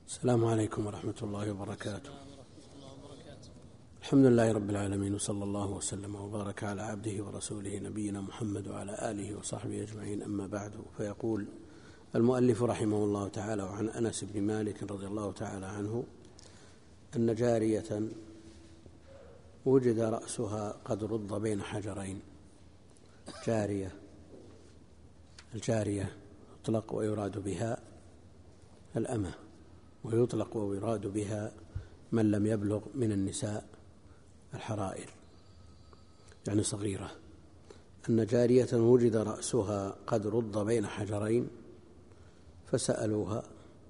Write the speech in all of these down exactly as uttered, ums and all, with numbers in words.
السلام عليكم ورحمة الله وبركاته. الحمد لله رب العالمين، وصلى الله وسلم وبارك على عبده ورسوله نبينا محمد وعلى آله وصحبه أجمعين، أما بعد. فيقول المؤلف رحمه الله تعالى: وعن أنس بن مالك رضي الله تعالى عنه أن جارية وجد رأسها قد رض بين حجرين. جارية، الجارية يطلق ويراد بها الأمة، ويطلق ويراد بها من لم يبلغ من النساء الحرائر، يعني صغيرة. أن جارية وجد رأسها قد رض بين حجرين فسألوها.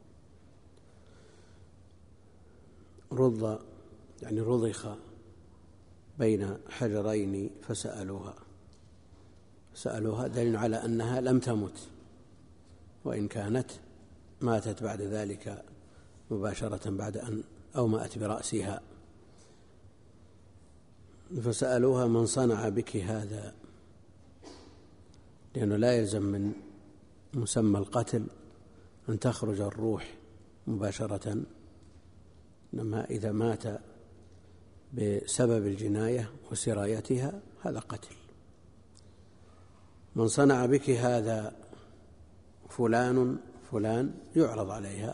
رض يعني رضخ بين حجرين فسألوها. سألوها دليل على أنها لم تمت، وإن كانت ماتت بعد ذلك مباشرة بعد أن أومأت برأسها. فسألوها: من صنع بك هذا؟ لأنه لا يلزم من مسمى القتل أن تخرج الروح مباشرة، إنما إذا مات بسبب الجناية وسرايتها هذا قتل. من صنع بك هذا فلان فلان يعرض عليها.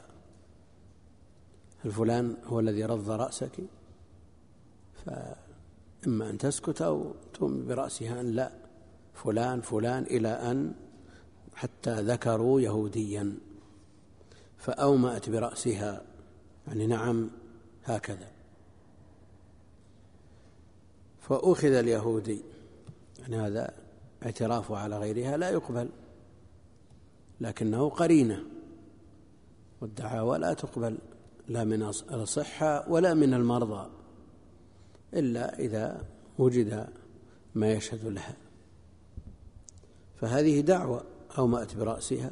الفلان هو الذي رض رأسك، فإما أن تسكت أو تؤمن برأسها أن لا، فلان فلان، إلى أن حتى ذكروا يهوديا فأومأت برأسها، يعني نعم هكذا. فأخذ اليهودي، يعني هذا اعترافه على غيرها لا يقبل، لكنه قرينة، والدعاوى لا تقبل لا من الصحة ولا من المرضى إلا إذا وجد ما يشهد لها. فهذه دعوة أومأت برأسها،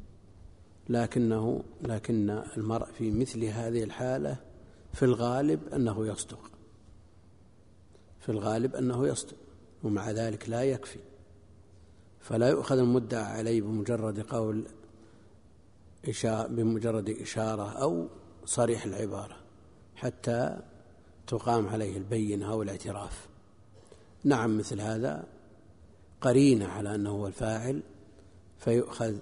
لكنه لكن المرء في مثل هذه الحالة في الغالب أنه يصدق، في الغالب أنه يصدق، ومع ذلك لا يكفي. فلا يؤخذ المدعى عليه بمجرد قول بمجرد إشارة أو صريح العبارة حتى تقام عليه البينة أو الاعتراف. نعم، مثل هذا قرينة على أنه هو الفاعل، فيؤخذ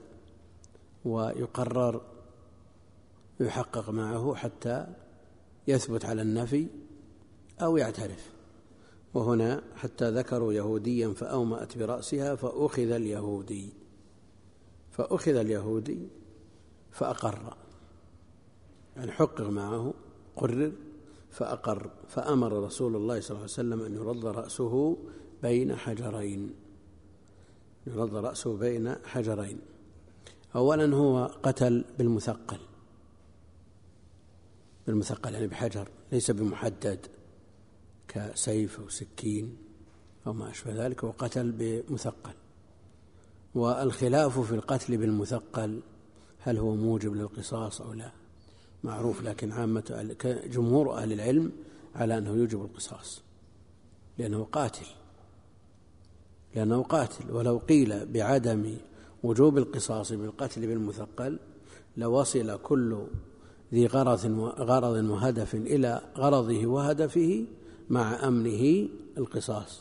ويقرر يحقق معه حتى يثبت على النفي أو يعترف. وهنا حتى ذكروا يهوديا فأومأت برأسها فأخذ اليهودي، فأخذ اليهودي فأقر، يعني حقق معه، قرر فأقر. فأمر رسول الله صلى الله عليه وسلم أن يرد رأسه بين حجرين، يرد رأسه بين حجرين. أولا هو قتل بالمثقل، بالمثقل يعني بحجر، ليس بمحدد كسيف أو سكين أو ما أشبه ذلك، وقتل بمثقل. والخلاف في القتل بالمثقل هل هو موجب للقصاص أو لا معروف، لكن عامة جمهور أهل العلم على أنه يوجب القصاص، لأنه قاتل لأنه قاتل ولو قيل بعدم وجوب القصاص بالقتل بالمثقل لوصل كل ذي غرض غرض وهدف إلى غرضه وهدفه مع أمنه القصاص،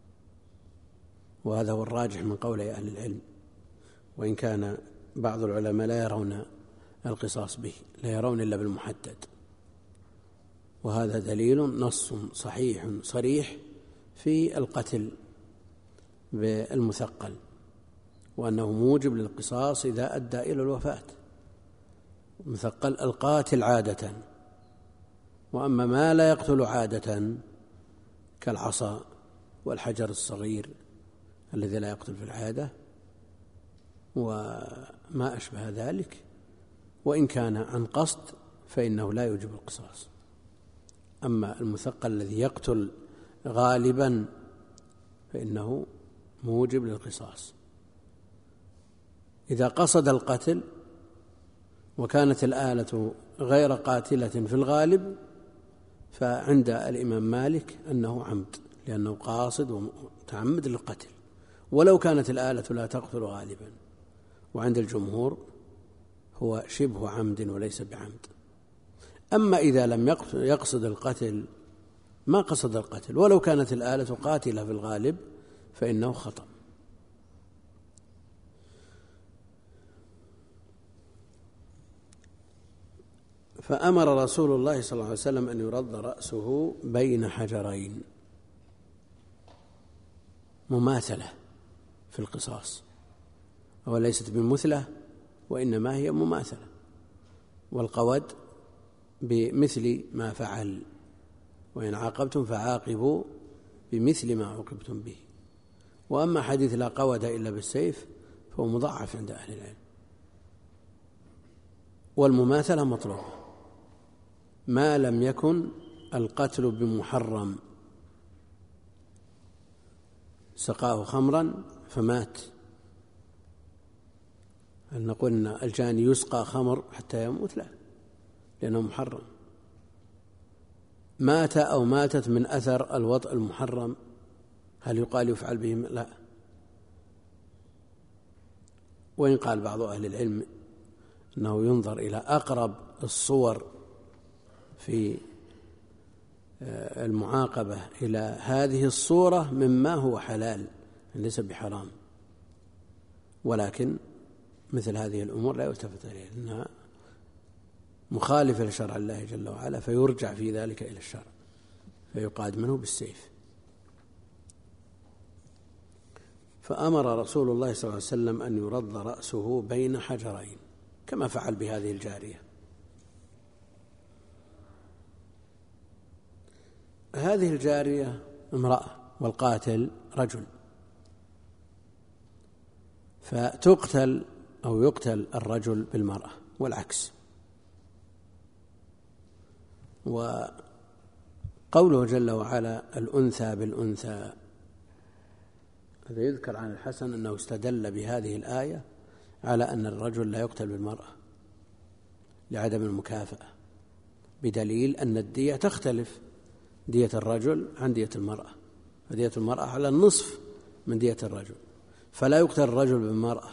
وهذا هو الراجح من قول أهل العلم، وإن كان بعض العلماء لا يرون القصاص به، لا يرون إلا بالمحدد. وهذا دليل نص صحيح صريح في القتل بالمثقل، وأنه موجب للقصاص إذا أدى إلى الوفاة. مثقل القاتل عادة، وأما ما لا يقتل عادة كالعصا والحجر الصغير الذي لا يقتل في العادة وما أشبه ذلك، وإن كان عن قصد فإنه لا يوجب القصاص. أما المثقل الذي يقتل غالبا فإنه موجب للقصاص. إذا قصد القتل وكانت الآلة غير قاتلة في الغالب فعند الإمام مالك أنه عمد، لأنه قاصد ومتعمد للقتل، ولو كانت الآلة لا تقتل غالبا. وعند الجمهور هو شبه عمد وليس بعمد، أما إذا لم يقصد القتل، ما قصد القتل ولو كانت الآلة قاتلة في الغالب فإنه خطأ. فأمر رسول الله صلى الله عليه وسلم أن يرد رأسه بين حجرين، مماثلة في القصاص، وليست بمثلة وإنما هي مماثلة، والقود بمثل ما فعل، وإن عاقبتم فعاقبوا بمثل ما عوقبتم به. وأما حديث لا قود إلا بالسيف فهو مضاعف عند أهل العلم، والمماثلة مطلوبة ما لم يكن القتل بمحرم، سقاه خمرا فمات، هل نقول أن الجاني يسقى خمر حتى يموت؟ لا، لأنه محرم. مات أو ماتت من أثر الوطء المحرم، هل يقال يفعل بهم؟ لا. وإن قال بعض أهل العلم أنه ينظر إلى أقرب الصور في المعاقبة إلى هذه الصورة مما هو حلال ليس بحرام، ولكن مثل هذه الأمور لا يلتفت إليها لأنها مخالفة لشرع الله جل وعلا، فيرجع في ذلك إلى الشرع فيقاد منه بالسيف. فأمر رسول الله صلى الله عليه وسلم أن يرد رأسه بين حجرين كما فعل بهذه الجارية. هذه الجارية امرأة والقاتل رجل، فتقتل أو يقتل الرجل بالمرأة والعكس. وقوله جل وعلا الأنثى بالأنثى، هذا يذكر عن الحسن أنه استدل بهذه الآية على أن الرجل لا يقتل بالمرأة لعدم المكافأة، بدليل أن الدية تختلف، دية الرجل عن دية المرأة، فدية المرأة على النصف من دية الرجل، فلا يقتل الرجل بالمرأة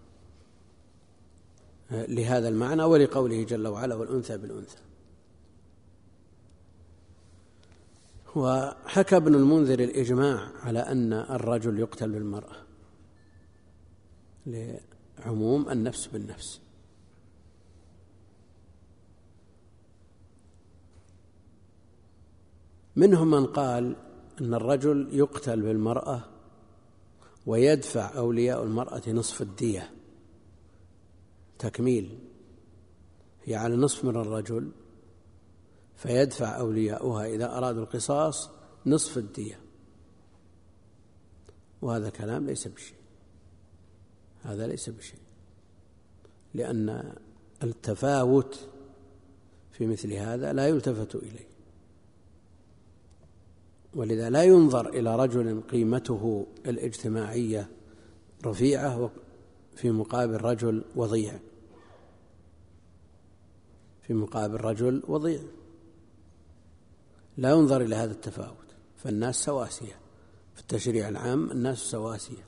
لهذا المعنى ولقوله جل وعلا والأنثى بالأنثى. وحكى ابن المنذر الإجماع على أن الرجل يقتل بالمرأة لعموم النفس بالنفس. منهم من قال أن الرجل يقتل بالمرأة ويدفع أولياء المرأة نصف الدية تكميل، هي على نصف من الرجل، فيدفع أولياؤها إذا أرادوا القصاص نصف الدية، وهذا كلام ليس بشيء، هذا ليس بشيء، لأن التفاوت في مثل هذا لا يلتفت إليه، ولذا لا ينظر إلى رجل قيمته الاجتماعية رفيعة في مقابل رجل وضيع، في مقابل رجل وضيع لا ينظر إلى هذا التفاوت، فالناس سواسية في التشريع العام، الناس سواسية،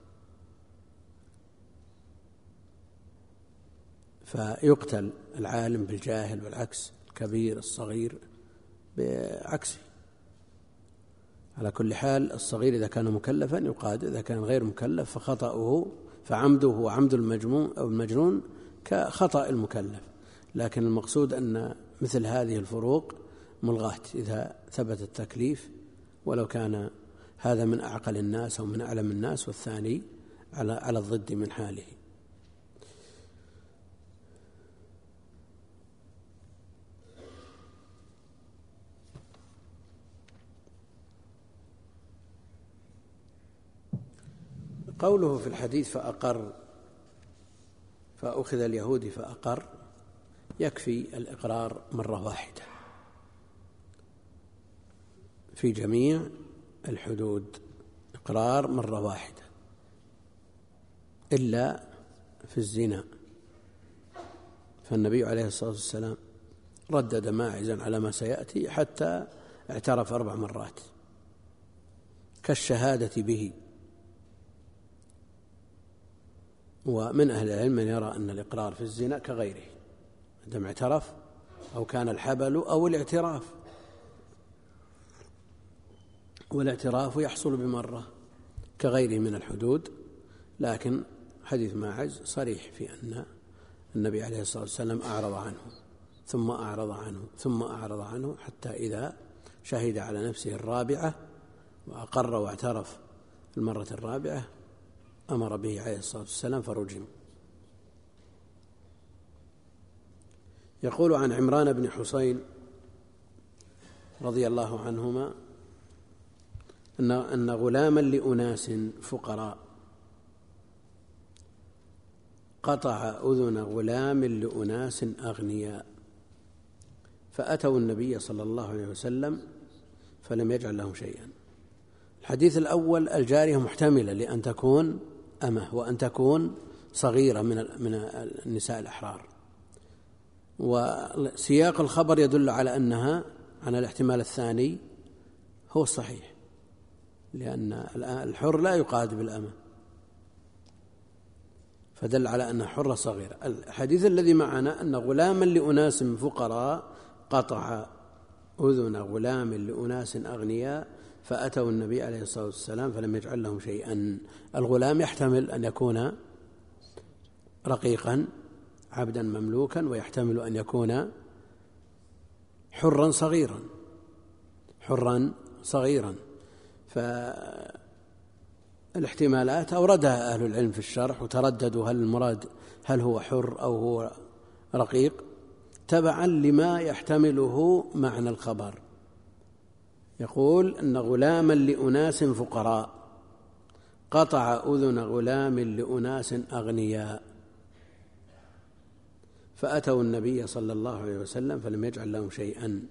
فيقتل العالم بالجاهل والعكس، الكبير الصغير بعكسه. على كل حال الصغير إذا كان مكلفا يقاد، إذا كان غير مكلف فخطأه فعمده وعمد المجموع أو المجنون كخطأ المكلف، لكن المقصود أن مثل هذه الفروق ملغاة إذا ثبت التكليف، ولو كان هذا من أعقل الناس أو من أعلم الناس والثاني على على الضد من حاله. قوله في الحديث فأقر فأخذ اليهودي فأقر، يكفي الإقرار مرة واحدة في جميع الحدود، إقرار مرة واحدة إلا في الزنا، فالنبي عليه الصلاة والسلام ردد ماعزا على ما سيأتي حتى اعترف أربع مرات كالشهادة به. ومن أهل العلم من يرى أن الإقرار في الزنا كغيره، عندما اعترف أو كان الحبل أو الاعتراف، والاعتراف يحصل بمرة كغيره من الحدود، لكن حديث ماعز صريح في أن النبي عليه الصلاة والسلام أعرض عنه ثم أعرض عنه ثم أعرض عنه حتى إذا شهد على نفسه الرابعة وأقر واعترف المرة الرابعة أمر به عليه الصلاة والسلام فرجم. يقول عن عمران بن حسين رضي الله عنهما أن غلاما لأناس فقراء قطع أذن غلام لأناس أغنياء فأتوا النبي صلى الله عليه وسلم فلم يجعل لهم شيئا. الحديث الأول الجارية محتملة لأن تكون أمه وأن تكون صغيرة من من النساء الأحرار، وسياق الخبر يدل على أنها عن الاحتمال الثاني هو الصحيح، لأن الحر لا يقاد بالأمة، فدل على أنها حرة صغيرة. الحديث الذي معنا أن غلاما لأناس فقراء قطع أذن غلام لأناس أغنياء فأتوا النبي عليه الصلاة والسلام فلم يجعل لهم شيئا. الغلام يحتمل أن يكون رقيقا عبدا مملوكا، ويحتمل أن يكون حرا صغيرا حرا صغيرا فالاحتمالات أوردها أهل العلم في الشرح وترددوا هل المراد هل هو حر أو هو رقيق تبعا لما يحتمله معنى الخبر. يقول أن غلاما لأناس فقراء قطع أذن غلام لأناس أغنياء فأتوا النبي صلى الله عليه وسلم فلم يجعل لهم شيئا.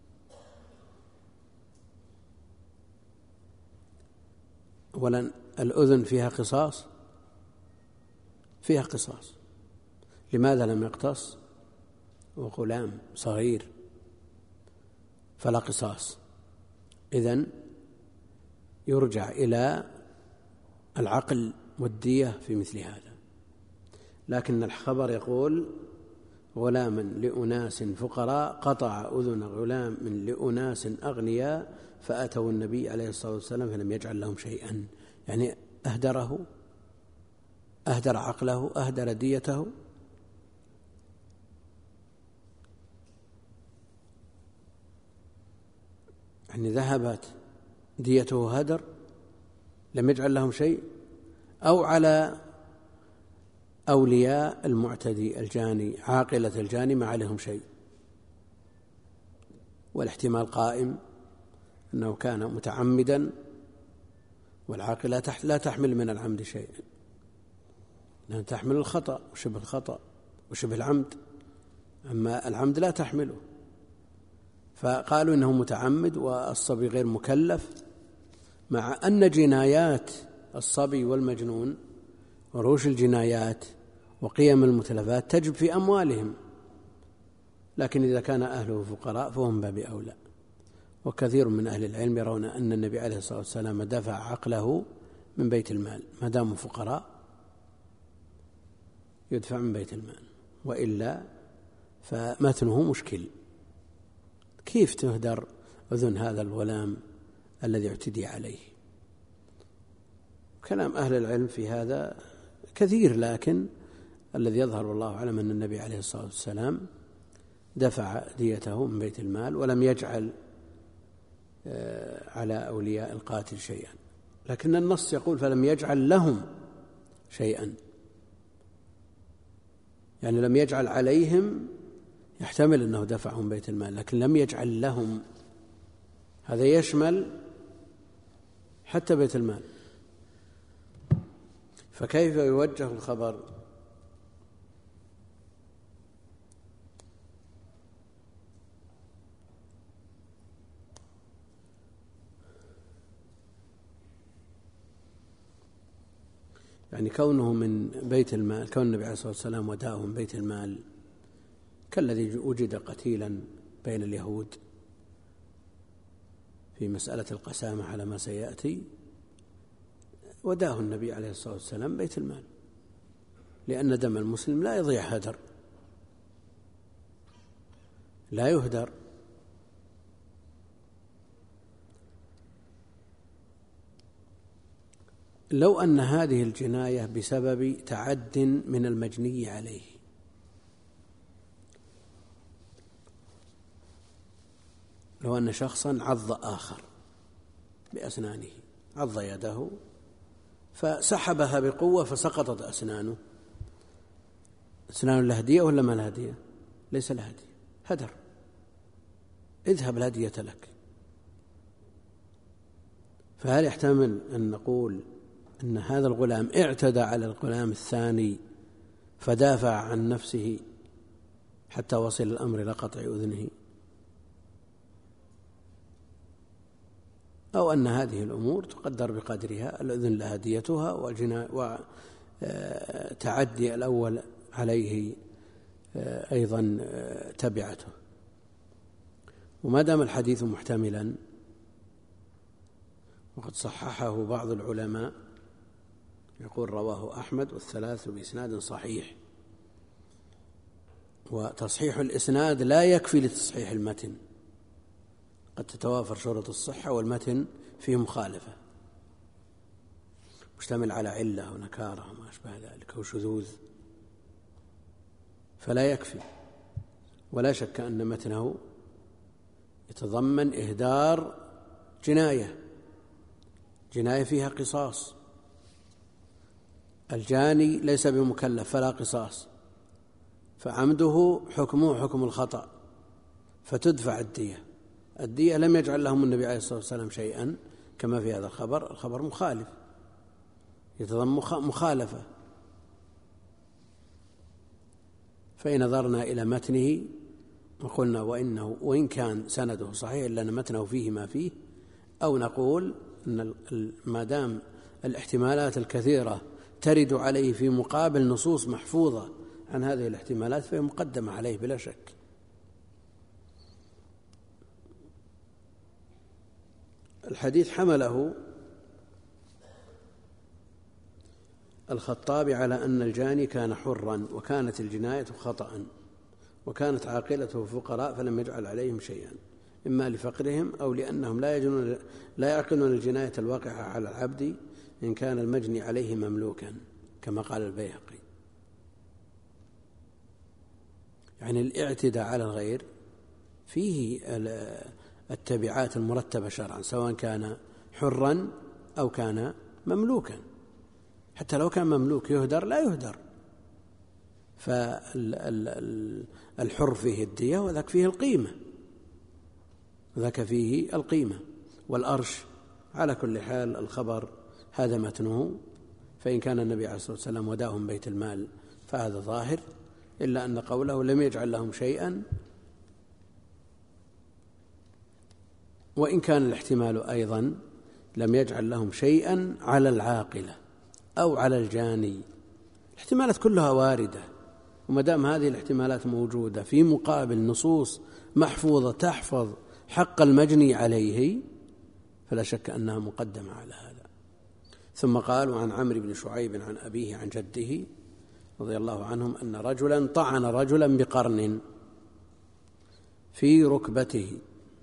أولا الأذن فيها قصاص فيها قصاص لماذا لم يقتص وغلام صغير فلا قصاص؟ إذن يرجع إلى العقل والدية في مثل هذا. لكن الخبر يقول غلاما لأناس فقراء قطع أذن غلام من لأناس أغنياء فأتوا النبي عليه الصلاة والسلام فلم يجعل لهم شيئا، يعني أهدره أهدر عقله أهدر ديته. يعني ذهبت ديته هدر لم يجعل لهم شيء، أو على أولياء المعتدي الجاني عاقلة الجاني ما عليهم شيء، والاحتمال قائم أنه كان متعمدا والعاقلة لا تحمل من العمد شيء، لأن تحمل الخطأ وشبه الخطأ وشبه العمد، أما العمد لا تحمله، فقالوا إنه متعمد والصبي غير مكلف، مع أن جنايات الصبي والمجنون وروش الجنايات وقيم المتلفات تجب في أموالهم، لكن إذا كان أهله فقراء فهم باب أولى. وكثير من أهل العلم يرون أن النبي عليه الصلاة والسلام دفع عقله من بيت المال، ما داموا فقراء يدفع من بيت المال، وإلا فمتنه مشكل. كيف تهدر أذن هذا الغلام الذي اعتدي عليه؟ كلام أهل العلم في هذا كثير، لكن الذي يظهر والله أعلم أن النبي عليه الصلاة والسلام دفع ديته من بيت المال ولم يجعل على أولياء القاتل شيئا، لكن النص يقول فلم يجعل لهم شيئا، يعني لم يجعل عليهم، يحتمل أنه دفعهم بيت المال، لكن لم يجعل لهم، هذا يشمل حتى بيت المال، فكيف يوجه الخبر؟ يعني كونه من بيت المال، كون النبي عليه الصلاة والسلام وداءه من بيت المال كالذي وجد قتيلا بين اليهود في مسألة القسامة على ما سيأتي، وداه النبي عليه الصلاة والسلام بيت المال، لأن دم المسلم لا يضيع هدر. لا يهدر. لو أن هذه الجناية بسبب تعد من المجني عليه، لو أن شخصا عض آخر بأسنانه، عض يده فسحبها بقوة فسقطت أسنانه، أسنان له هدية ولا ما له هدية؟ ليس له هدية، هدر، اذهب الهدية لك. فهل يحتمل أن نقول أن هذا الغلام اعتدى على الغلام الثاني فدافع عن نفسه حتى وصل الأمر إلى قطع أذنه؟ أو أن هذه الأمور تقدر بقدرها، الأذن لها ديتها وتعدي الأول عليه أيضا تبعته. وما دام الحديث محتملا، وقد صححه بعض العلماء، يقول رواه أحمد والثلاث بإسناد صحيح، وتصحيح الإسناد لا يكفي لتصحيح المتن، قد تتوافر شروط الصحة والمتن فيه مخالفة، مشتمل على علة ونكارة وما أشبه ذلك أو شذوذ، فلا يكفي. ولا شك أن متنه يتضمن إهدار جناية، جناية فيها قصاص، الجاني ليس بمكلف فلا قصاص، فعمده حكمه حكم الخطأ فتدفع الدية. الدية لم يجعل لهم النبي عليه الصلاة والسلام شيئا كما في هذا الخبر، الخبر مخالف يتضمن مخالفة. فإن نظرنا إلى متنه وقلنا وإنه وإن كان سنده صحيح إلا أن متنه فيه ما فيه، أو نقول أن ما دام الاحتمالات الكثيرة ترد عليه في مقابل نصوص محفوظة عن هذه الاحتمالات فهي مقدمة عليه بلا شك. الحديث حمله الخطابي على أن الجاني كان حرا وكانت الجناية خطأ وكانت عاقلته فقراء فلم يجعل عليهم شيئا، إما لفقرهم أو لأنهم لا يجنون لا يعقلون الجناية الواقعة على العبد إن كان المجني عليه مملوكا كما قال البيهقي. يعني الاعتداء على الغير فيه التبعات المرتبة شرعا، سواء كان حرا أو كان مملوكا، حتى لو كان مملوك يهدر لا يهدر، فالحر فيه الدية وذاك فيه القيمة، ذاك فيه القيمة والأرش. على كل حال الخبر هذا متنه، فإن كان النبي عليه الصلاة والسلام وداهم بيت المال فهذا ظاهر، إلا أن قوله لم يجعل لهم شيئا، وإن كان الاحتمال أيضا لم يجعل لهم شيئا على العاقلة أو على الجاني، الاحتمالات كلها واردة، وما دام هذه الاحتمالات موجودة في مقابل نصوص محفوظة تحفظ حق المجني عليه فلا شك أنها مقدمة على هذا. ثم قال وعن عمرو بن شعيب عن أبيه عن جده رضي الله عنهم أن رجلا طعن رجلا بقرن في ركبته،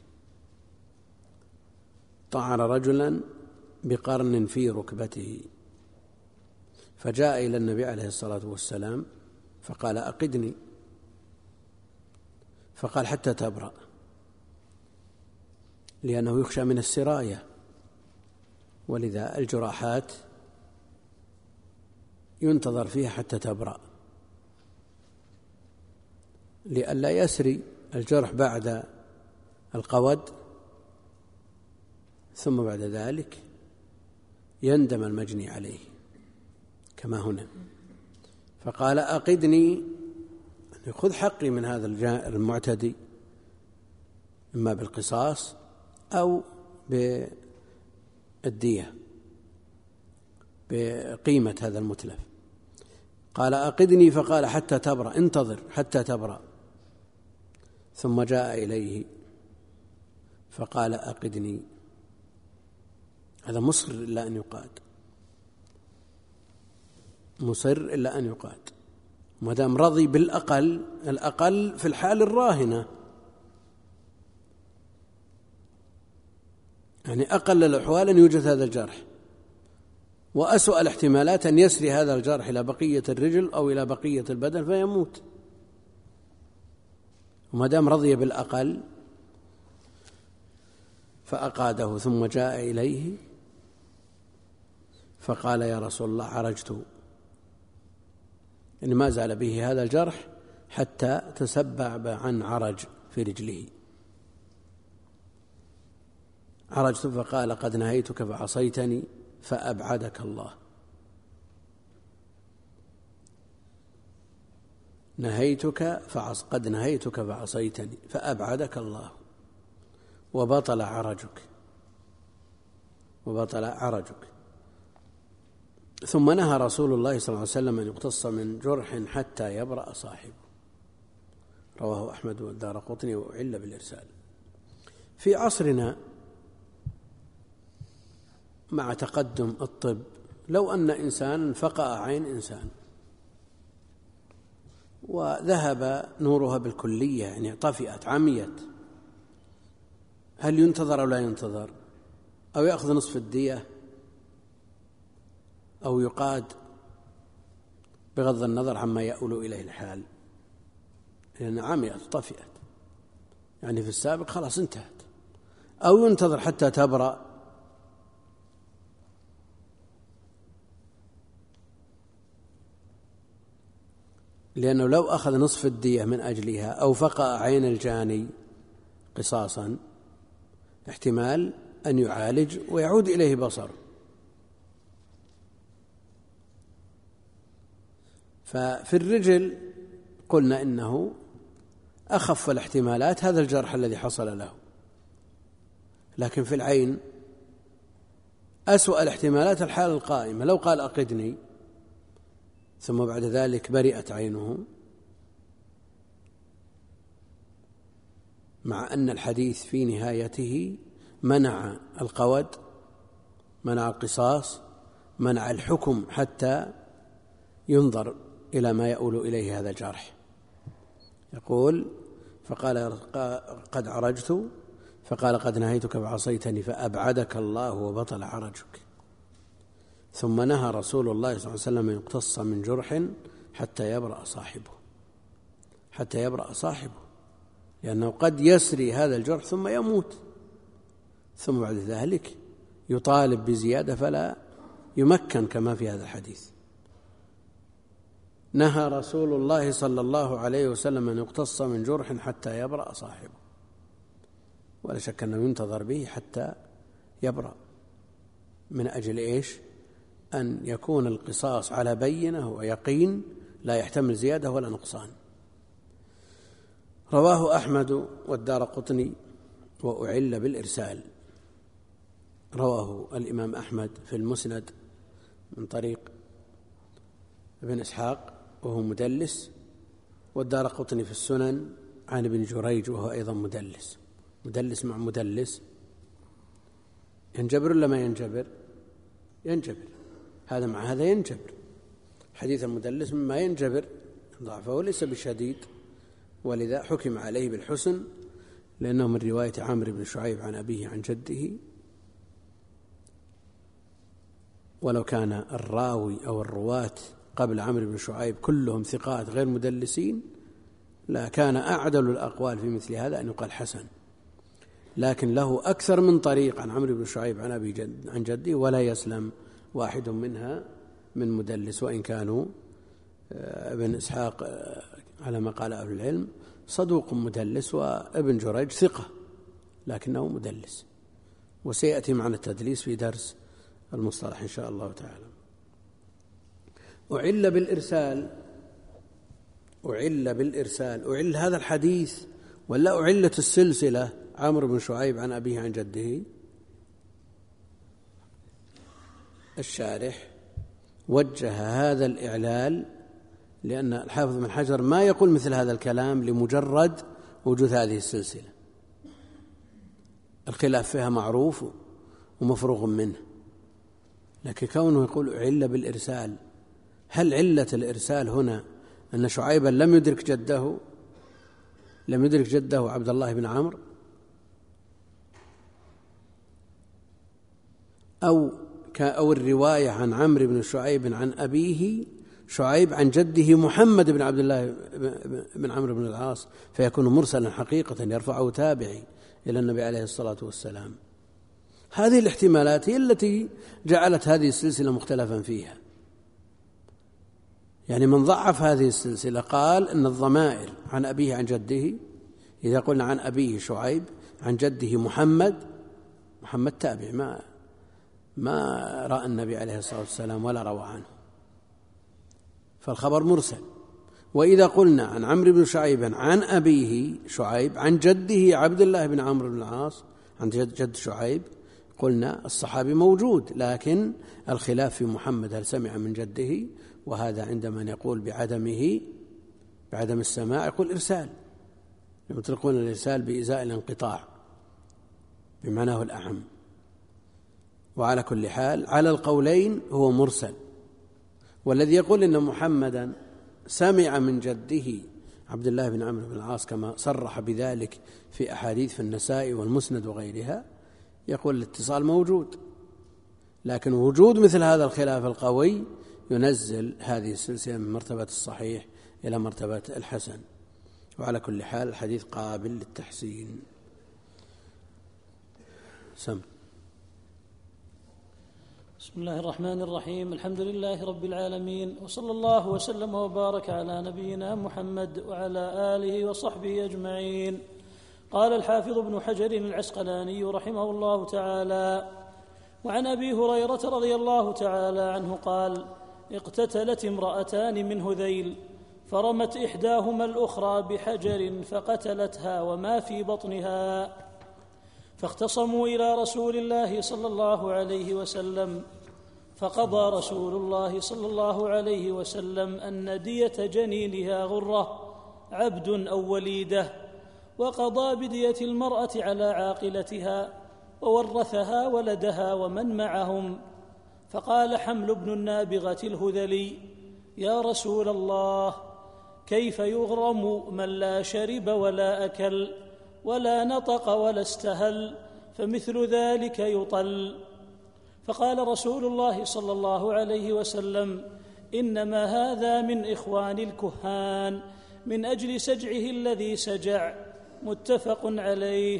طعن رجلا بقرن في ركبته، فجاء إلى النبي عليه الصلاة والسلام فقال أقدني، فقال حتى تبرأ، لأنه يخشى من السراية، ولذا الجراحات ينتظر فيها حتى تبرأ لئلا يسري الجرح بعد القود، ثم بعد ذلك يندم المجني عليه كما هنا. فقال أقدني، خذ حقي من هذا المعتدي، إما بالقصاص أو بالدية بقيمة هذا المتلف. قال أقدني، فقال حتى تبرأ، انتظر حتى تبرأ. ثم جاء إليه فقال أقدني، هذا مصر إلا أن يقاد، مصر إلا أن يقاد، ما دام رضي بالأقل، الأقل في الحال الراهنة يعني أقل الأحوال أن يوجد هذا الجرح، وأسوأ الاحتمالات أن يسري هذا الجرح إلى بقية الرجل أو إلى بقية البدن فيموت. وما دام رضي بالأقل فأقاده، ثم جاء إليه فقال يا رسول الله عرجت، يعني ما زال به هذا الجرح حتى تسبب عن عرج في رجله. عرجت فقال قد نهيتك فعصيتني فأبعدك الله. نهيتك فعص قد نهيتك فعصيتني فأبعدك الله وبطل عرجك وبطل عرجك. ثم نهى رسول الله صلى الله عليه وسلم أن يقتص من جرح حتى يبرأ صاحبه. رواه أحمد والدارقطني وأعل بالإرسال. في عصرنا مع تقدم الطب، لو أن إنسان فقأ عين إنسان وذهب نورها بالكلية، يعني طفئت عميت، هل ينتظر أو لا ينتظر؟ أو يأخذ نصف الدية أو يقاد بغض النظر عما يؤول إليه الحال، لأن عميت طفئت، يعني في السابق خلاص انتهت، أو ينتظر حتى تبرأ؟ لأنه لو أخذ نصف الدية من أجلها أو فقأ عين الجاني قصاصا احتمال أن يعالج ويعود إليه بصر. ففي الرجل قلنا إنه أخف الاحتمالات هذا الجرح الذي حصل له، لكن في العين أسوأ الاحتمالات الحالة القائمة. لو قال أقدني ثم بعد ذلك برئت عينه، مع أن الحديث في نهايته منع القود، منع القصاص، منع الحكم حتى ينظر إلى ما يؤول إليه هذا الجرح. يقول فقال قد عرجت فقال قد نهيتك فعصيتني فأبعدك الله وبطل عرجك. ثم نهى رسول الله صلى الله عليه وسلم أن يقتص من جرح حتى يبرأ صاحبه، حتى يبرأ صاحبه، لأنه قد يسري هذا الجرح ثم يموت، ثم بعد ذلك يطالب بزيادة فلا يمكن كما في هذا الحديث. نهى رسول الله صلى الله عليه وسلم أن يقتص من جرح حتى يبرأ صاحبه، ولا شك أنه ينتظر به حتى يبرأ. من أجل إيش؟ أن يكون القصاص على بينة ويقين لا يحتمل زيادة ولا نقصان. رواه أحمد والدارقطني وأعل بالإرسال. رواه الإمام أحمد في المسند من طريق ابن إسحاق وهو مدلس، والدارقطني في السنن عن ابن جريج وهو أيضا مدلس. مدلس مع مدلس ينجبر ولا ما ينجبر؟ ينجبر، هذا مع هذا ينجبر. حديث المدلس مما ينجبر، ضعفه ليس بشديد، ولذا حكم عليه بالحسن، لأنه من رواية عمرو بن شعيب عن أبيه عن جده. ولو كان الراوي أو الرواة قبل عمرو بن شعيب كلهم ثقات غير مدلسين لا كان أعدل الأقوال في مثل هذا أن يقال حسن، لكن له أكثر من طريق عن عمرو بن شعيب عن أبي جد عن جده، ولا يسلم واحد منها من مدلس، وإن كانوا ابن إسحاق على ما قال أهل العلم صدوق مدلس، وابن جريج ثقة لكنه مدلس، وسيأتي معنا التدليس في درس المصطلح إن شاء الله تعالى. أعل بالإرسال، أعل بالإرسال، أعل هذا الحديث ولا أعلت السلسلة عمرو بن شعيب عن أبيه عن جده؟ الشارح وجه هذا الإعلال لأن الحافظ بن حجر ما يقول مثل هذا الكلام لمجرد وجود هذه السلسلة، الخلاف فيها معروف ومفروغ منه، لكن كونه يقول أعل بالإرسال، هل علة الإرسال هنا أن شعيبا لم يدرك جده، لم يدرك جده عبد الله بن عمرو؟ أو أو الرواية عن عمرو بن شعيب عن أبيه شعيب عن جده محمد بن عبد الله بن عمرو بن العاص، فيكون مرسلا حقيقة يرفعه تابعي إلى النبي عليه الصلاة والسلام. هذه الاحتمالات هي التي جعلت هذه السلسلة مختلفا فيها. يعني من ضعف هذه السلسلة قال إن الضمائر عن أبيه عن جده، إذا قلنا عن أبيه شعيب عن جده محمد، محمد تابع ما ما رأى النبي عليه الصلاة والسلام ولا روى عنه، فالخبر مرسل. وإذا قلنا عن عمرو بن شعيب عن أبيه شعيب عن جده عبد الله بن عمرو بن العاص عن جد شعيب، قلنا الصحابي موجود، لكن الخلاف في محمد هل سمع من جده، وهذا عندما يقول بعدمه بعدم السماع يقول إرسال، يطلقون الإرسال بإزاء الانقطاع بمعناه الأعم. وعلى كل حال على القولين هو مرسل. والذي يقول إن محمدا سمع من جده عبد الله بن عمرو بن العاص كما صرح بذلك في أحاديث في النسائي والمسند وغيرها، يقول الاتصال موجود، لكن وجود مثل هذا الخلاف القوي ينزل هذه السلسلة من مرتبة الصحيح إلى مرتبة الحسن. وعلى كل حال الحديث قابل للتحسين. سم. بسم الله الرحمن الرحيم. الحمد لله رب العالمين، وصلى الله وسلم وبارك على نبينا محمد وعلى آله وصحبه أجمعين. قال الحافظ ابن حجر العسقلاني رحمه الله تعالى: وعن أبي هريرة رضي الله تعالى عنه قال: اقتتلت امرأتان من هذيل، فرمت إحداهما الأخرى بحجر فقتلتها وما في بطنها، فاختصموا إلى رسول الله صلى الله عليه وسلم، فقضى رسول الله صلى الله عليه وسلم أن دية جنينها غرة عبد أو وليدة، وقضى بدية المرأة على عاقلتها، وورثها ولدها ومن معهم. فقال حمل بن النابغة الهذلي: يا رسول الله، كيف يغرم من لا شرب ولا أكل ولا نطق ولا استهل، فمثل ذلك يطل؟ فقال رسول الله صلى الله عليه وسلم: إنما هذا من إخوان الكهان من أجل سجعه الذي سجع. متفق عليه.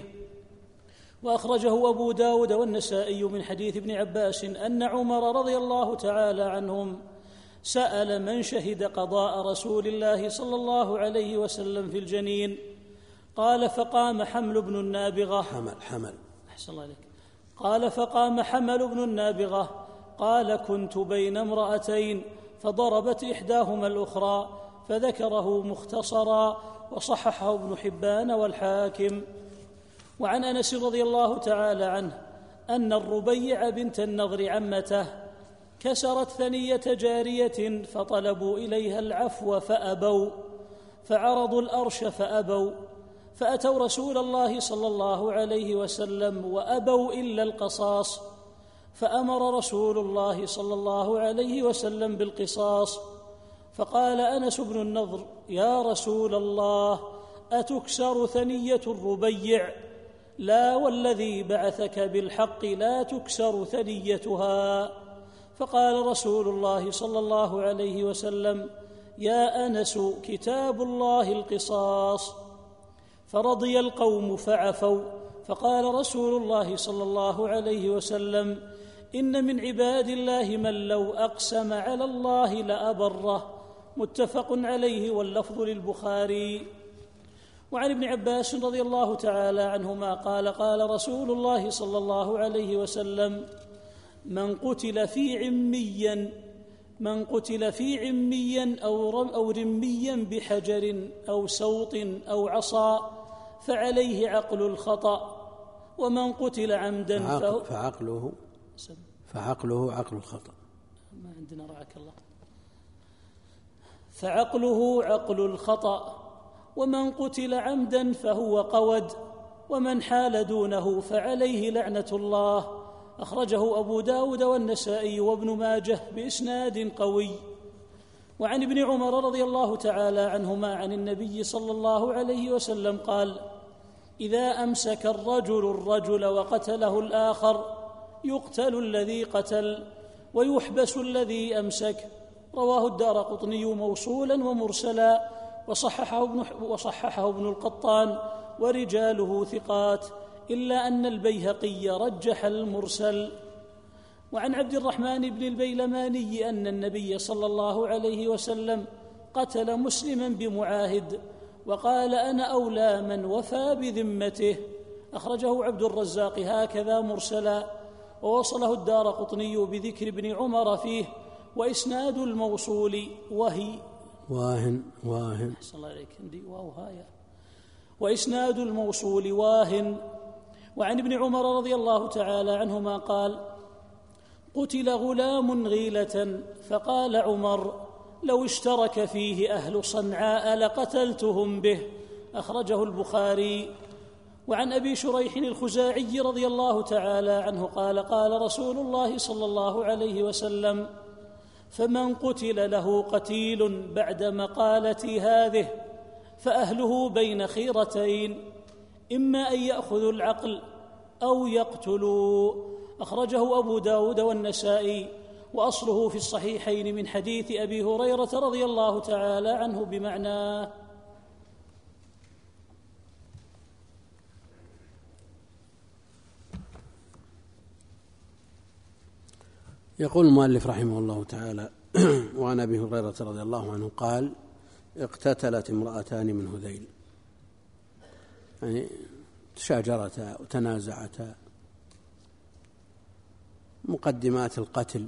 وأخرجه أبو داود والنسائي من حديث ابن عباس أن عمر رضي الله تعالى عنهم سأل من شهد قضاء رسول الله صلى الله عليه وسلم في الجنين، قال فقام حمل بن النابغة حمل حمل أحسن الله عليك قال فقام حمل بن النابغة قال: كنت بين امرأتين فضربت إحداهما الأخرى، فذكره مختصرا، وصححه ابن حبان والحاكم. وعن أنس رضي الله تعالى عنه أن الربيع بنت النضر عمته كسرت ثنية جارية، فطلبوا إليها العفو فأبوا، فعرضوا الأرش فأبوا، فأتوا رسول الله صلى الله عليه وسلم وأبوا إلا القصاص، فأمر رسول الله صلى الله عليه وسلم بالقصاص. فقال أنس بن النضر: يا رسول الله، أتكسر ثنية الربيع؟ لا والذي بعثك بالحق لا تكسر ثنيتها. فقال رسول الله صلى الله عليه وسلم: يا أنس، كتاب الله القصاص. فرضي القوم فعفوا. فقال رسول الله صلى الله عليه وسلم: إن من عباد الله من لو أقسم على الله لأبره. متفق عليه، واللفظ للبخاري. وعن ابن عباس رضي الله تعالى عنهما قال: قال رسول الله صلى الله عليه وسلم: من قتل في عميا من قتل في عميا أو, أو رميا بحجر أو سوط أو عصا فعليه عقل الخطأ، ومن قتل عمدا فعقل فعقله فعقله عقل الخطأ. ما عندنا رعاك الله. فعقله عقل الخطأ، ومن قتل عمدا فهو قود، ومن حال دونه فعليه لعنة الله. أخرجه أبو داود والنسائي وابن ماجه بإسناد قوي. وعن ابن عمر رضي الله تعالى عنهما عن النبي صلى الله عليه وسلم قال: إذا أمسك الرجل الرجل وقتله الآخر، يقتل الذي قتل ويحبس الذي أمسك. رواه الدارقطني موصولا ومرسلا، وصححه ابن, وصححه ابن القطان ورجاله ثقات، إلا أن البيهقي رجح المرسل. وعن عبد الرحمن بن البيلماني أن النبي صلى الله عليه وسلم قتل مسلما بمعاهد وقال: أنا أولى من وفى بذمته. أخرجه عبد الرزاق هكذا مرسلا، ووصله الدارقطني بذكر ابن عمر فيه، وإسناد الموصول وهي واهن واهن صلى الله عليك عندي واو هايا وإسناد الموصول واهن. وعن ابن عمر رضي الله تعالى عنهما قال: قتل غلام غيلة فقال عمر: لو اشترك فيه أهل صنعاء لقتلتهم به. أخرجه البخاري. وعن أبي شريح الخزاعي رضي الله تعالى عنه قال: قال رسول الله صلى الله عليه وسلم: فمن قتل له قتيل بعد مقالتي هذه فأهله بين خيرتين، إما أن يأخذوا العقل أو يقتلوا. أخرجه أبو داود والنسائي، وأصله في الصحيحين من حديث أبي هريرة رضي الله تعالى عنه بمعناه. يقول المؤلف رحمه الله تعالى: وعن أبي هريرة رضي الله عنه قال: اقتتلت امرأتان من هذيل، يعني تشاجرتا وتنازعتا، مقدمات القتل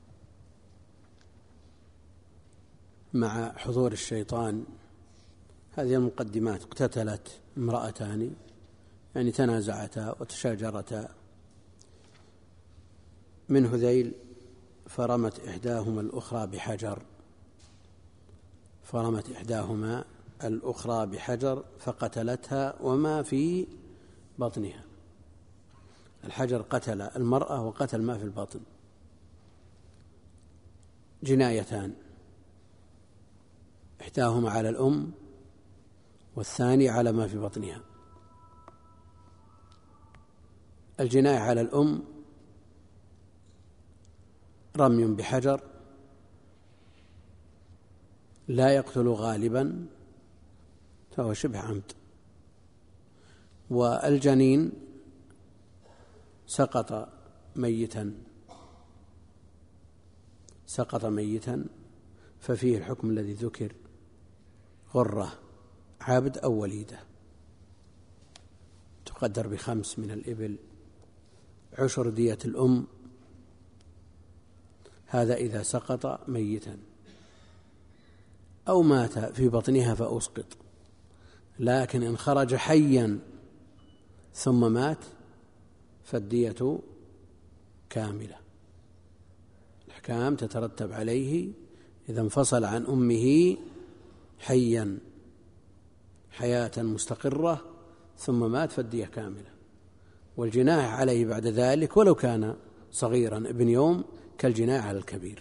مع حضور الشيطان، هذه المقدمات. اقتتلت امرأتان يعني تنازعتا وتشاجرتا. من هذيل فرمت إحداهما الأخرى بحجر فرمت إحداهما الأخرى بحجر فقتلتها وما في بطنها. الحجر قتل المرأة وقتل ما في البطن، جنايتان، إحداهما على الأم والثاني على ما في بطنها. الجناية على الأم رمي بحجر لا يقتل غالبا فهو شبه عمد، والجنين سقط ميتا سقط ميتا ففيه الحكم الذي ذكر: غرة عبد أو وليدة، تقدر بخمس من الإبل، عشر دية الأم. هذا إذا سقط ميتا أو مات في بطنها فأسقط. لكن إن خرج حيا ثم مات فالدية كاملة. الأحكام تترتب عليه إذا انفصل عن أمه حيا حياة مستقرة ثم مات فالدية كاملة. والجناح عليه بعد ذلك ولو كان صغيرا ابن يوم كالجناح على الكبير.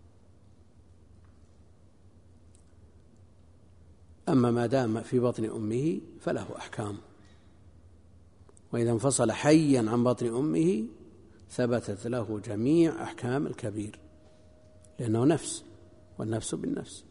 أما ما دام في بطن أمه فله أحكام، وإذا انفصل حيا عن بطن أمه ثبتت له جميع أحكام الكبير، لأنه نفس، والنفس بالنفس.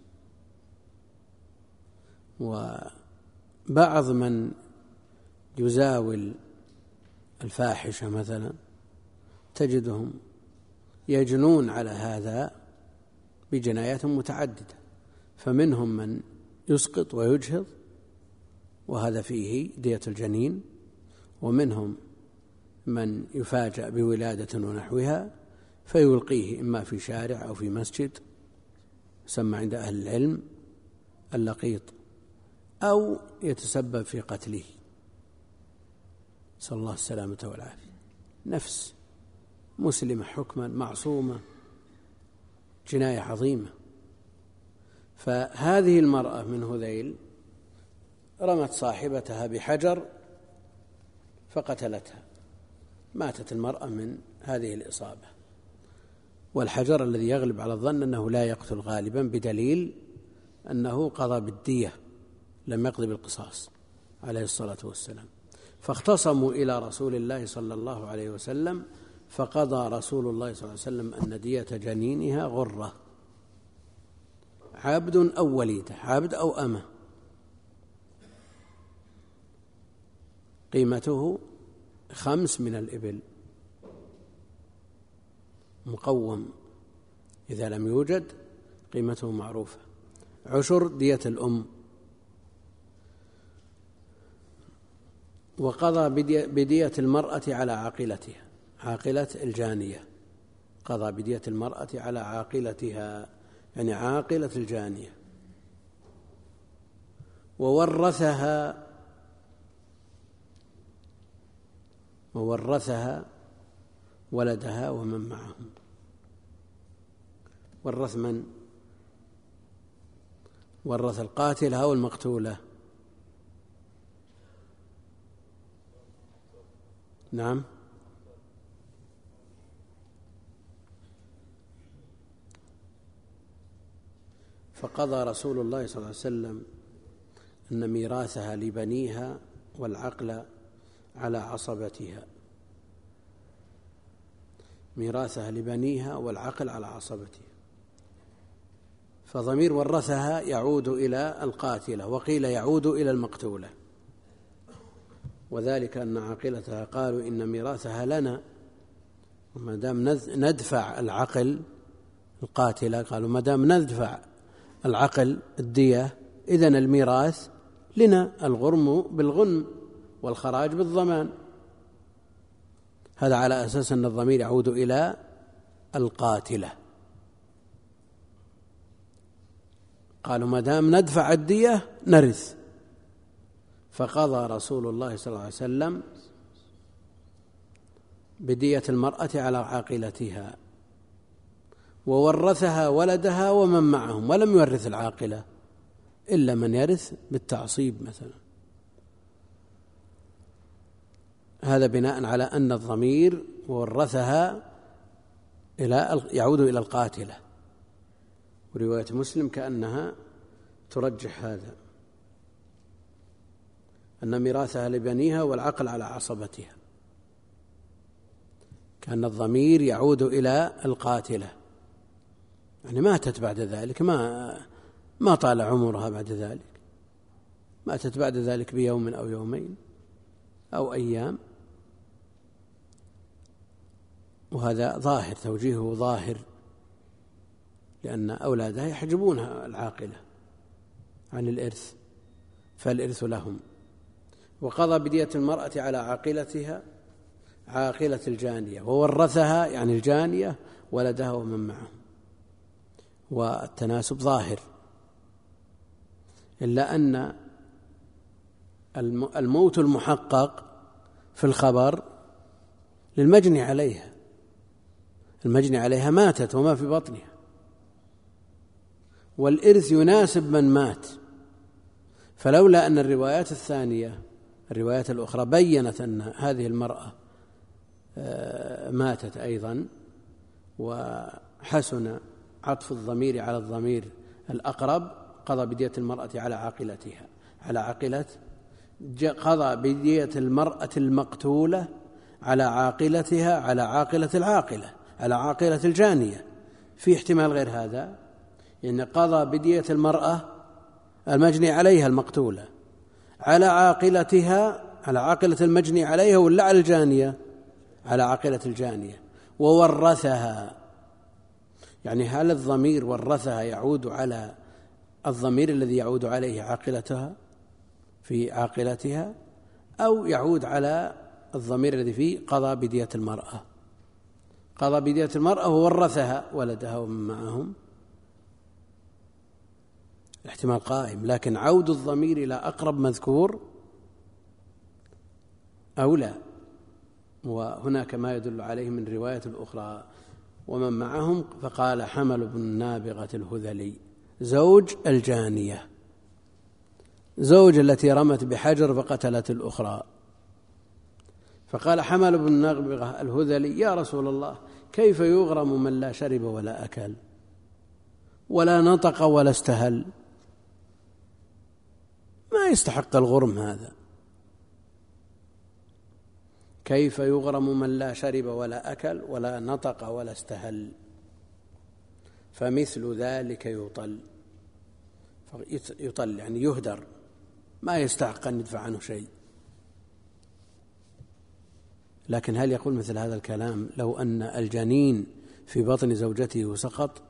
وبعض من يزاول الفاحشة مثلا تجدهم يجنون على هذا بجنايات متعددة، فمنهم من يسقط ويجهض وهذا فيه دية الجنين، ومنهم من يفاجأ بولادة ونحوها فيلقيه إما في شارع أو في مسجد، يسمى عند أهل العلم اللقيط، أو يتسبب في قتله، نسأل الله السلامة والعافية. نفس مسلمة حكما معصومة، جناية عظيمة. فهذه المرأة من هذيل رمت صاحبتها بحجر فقتلتها، ماتت المرأة من هذه الإصابة. والحجر الذي يغلب على الظن أنه لا يقتل غالبا، بدليل أنه قضى بالدية لم يقضي بالقصاص عليه الصلاة والسلام. فاختصموا إلى رسول الله صلى الله عليه وسلم فقضى رسول الله صلى الله عليه وسلم أن دية جنينها غرة، عبد أو وليدة، عبد أو أمة، قيمته خمس من الإبل، مقوم إذا لم يوجد قيمته معروفة، عشر دية الأم. وقضى بدية المرأة على عاقلتها، عاقلة الجانية، قضى بدية المرأة على عاقلتها يعني عاقلة الجانية. وورثها وورثها ولدها ومن معهم. ورث من؟ ورث القاتلة أو المقتولة؟ نعم. فقضى رسول الله صلى الله عليه وسلم أن ميراثها لبنيها والعقل على عصبتها، ميراثها لبنيها والعقل على عصبتها. فضمير ورثها يعود إلى القاتلة، وقيل يعود إلى المقتولة، وذلك أن عاقلتها قالوا إن ميراثها لنا، وما دام ندفع العقل القاتلة قالوا ما دام ندفع العقل الدية إذن الميراث لنا، الغرم بالغنم والخراج بالضمان. هذا على أساس أن الضمير يعود إلى القاتلة. قالوا ما دام ندفع الدية نرث. فقضى رسول الله صلى الله عليه وسلم بدية المرأة على عاقلتها، وورثها ولدها ومن معهم، ولم يورث العاقلة إلا من يرث بالتعصيب مثلا. هذا بناء على أن الضمير ورثها إلى يعود إلى القاتلة، ورواية مسلم كأنها ترجح هذا، أن ميراثها لبنيها والعقل على عصبتها، كأن الضمير يعود إلى القاتلة، يعني ماتت بعد ذلك، ما ما طال عمرها بعد ذلك، ماتت بعد ذلك بيوم أو يومين أو أيام. وهذا ظاهر، توجيهه ظاهر، لأن أولادها يحجبونها العاقلة عن الإرث، فالإرث لهم. وقضى بدية المرأة على عاقلتها عاقلة الجانية، وورثها يعني الجانية ولدها ومن معهم، والتناسب ظاهر، إلا أن الموت المحقق في الخبر للمجني عليها، المجني عليها ماتت وما في بطنها، والإرث يناسب من مات. فلولا أن الروايات الثانية الروايات الأخرى بيّنت أن هذه المرأة ماتت أيضا، وحسن عطف الضمير على الضمير الأقرب، قضى بدية المرأة على عاقلتها على عاقلة قضى بدية المرأة المقتولة على عاقلتها على عاقلة العاقلة على عاقلة الجانية. في احتمال غير هذا، يعني قضى بدية المرأة المجني عليها المقتولة على عاقلتها على عاقلة المجني عليها، ولا على الجانية على عاقلة الجانية، وورثها. يعني هل الضمير ورثها يعود على الضمير الذي يعود عليه عاقلتها في عاقلتها، أو يعود على الضمير الذي فيه قضى بدية المرأة؟ قضى بدية المرأة وورثها ولدها ومن معهم، الاحتمال قائم، لكن عود الضمير إلى أقرب مذكور أو لا. وهناك ما يدل عليه من رواية الأخرى ومن معهم. فقال حمل بن نابغة الهذلي زوج الجانية، زوج التي رمت بحجر فقتلت الأخرى، فقال حمل بن نابغة الهذلي يا رسول الله كيف يغرم من لا شرب ولا أكل ولا نطق ولا استهل؟ ما يستحق الغرم هذا، كيف يغرم من لا شرب ولا أكل ولا نطق ولا استهل، فمثل ذلك يطل. يطل يعني يهدر، ما يستحق أن يدفع عنه شيء. لكن هل يقول مثل هذا الكلام لو أن الجنين في بطن زوجته سقط؟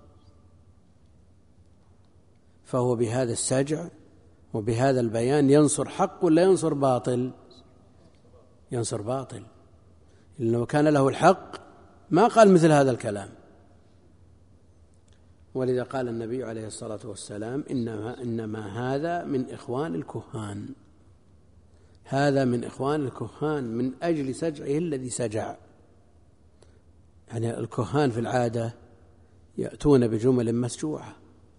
فهو بهذا السجع وبهذا البيان ينصر حق ولا ينصر باطل؟ ينصر باطل، لأنه كان له الحق ما قال مثل هذا الكلام. ولذا قال النبي عليه الصلاة والسلام إنما, إنما هذا من إخوان الكهان، هذا من إخوان الكهان من أجل سجعه الذي سجع. يعني الكهان في العادة يأتون بجمل مسجوعة،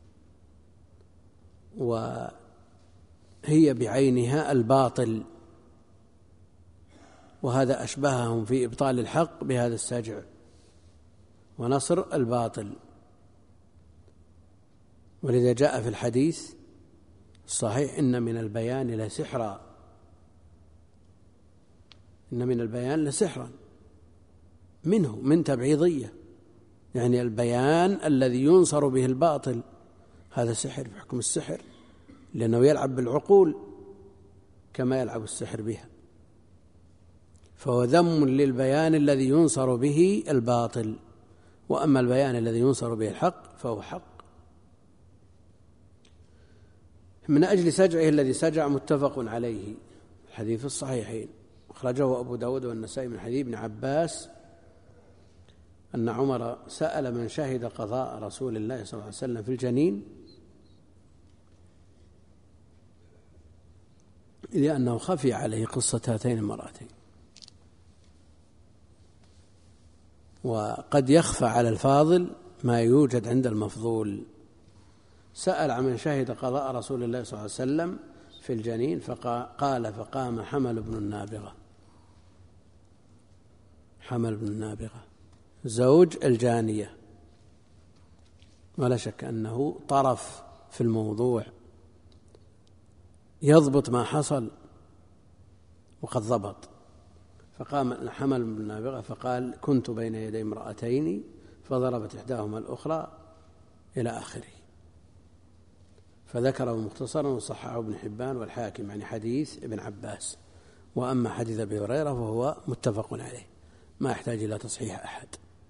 وهي بعينها الباطل، وهذا أشبههم في إبطال الحق بهذا السجع ونصر الباطل. ولذا جاء في الحديث الصحيح إن من البيان لسحرا، إن من البيان لسحرا، منه من تبعيضية، يعني البيان الذي ينصر به الباطل هذا سحر بحكم السحر، لأنه يلعب بالعقول كما يلعب السحر بها، فهو ذم للبيان الذي ينصر به الباطل، وأما البيان الذي ينصر به الحق فهو حق. من أجل سجعه الذي سجع متفق عليه، الحديث الصحيحين أخرجه أبو داود والنسائي من حديث ابن عباس أن عمر سأل من شهد قضاء رسول الله صلى الله عليه وسلم في الجنين، لأنه خفي عليه قصة هاتين المرأتين، وقد يخفى على الفاضل ما يوجد عند المفضول. سأل عن من شهد قضاء رسول الله صلى الله عليه وسلم في الجنين، فقال فقام حمل بن النابغة، حمل بن النابغة زوج الجانية، ولا شك أنه طرف في الموضوع يضبط ما حصل وقد ضبط. فقام حمل بن النابغة فقال كنت بين يدي امرأتين فضربت إحداهما الأخرى إلى آخره، فذكره مختصرا وصححه ابن حبان والحاكم عن حديث ابن عباس. وأما حديث أبي هريرة فهو متفق عليه ما يحتاج إلى تصحيح أحد.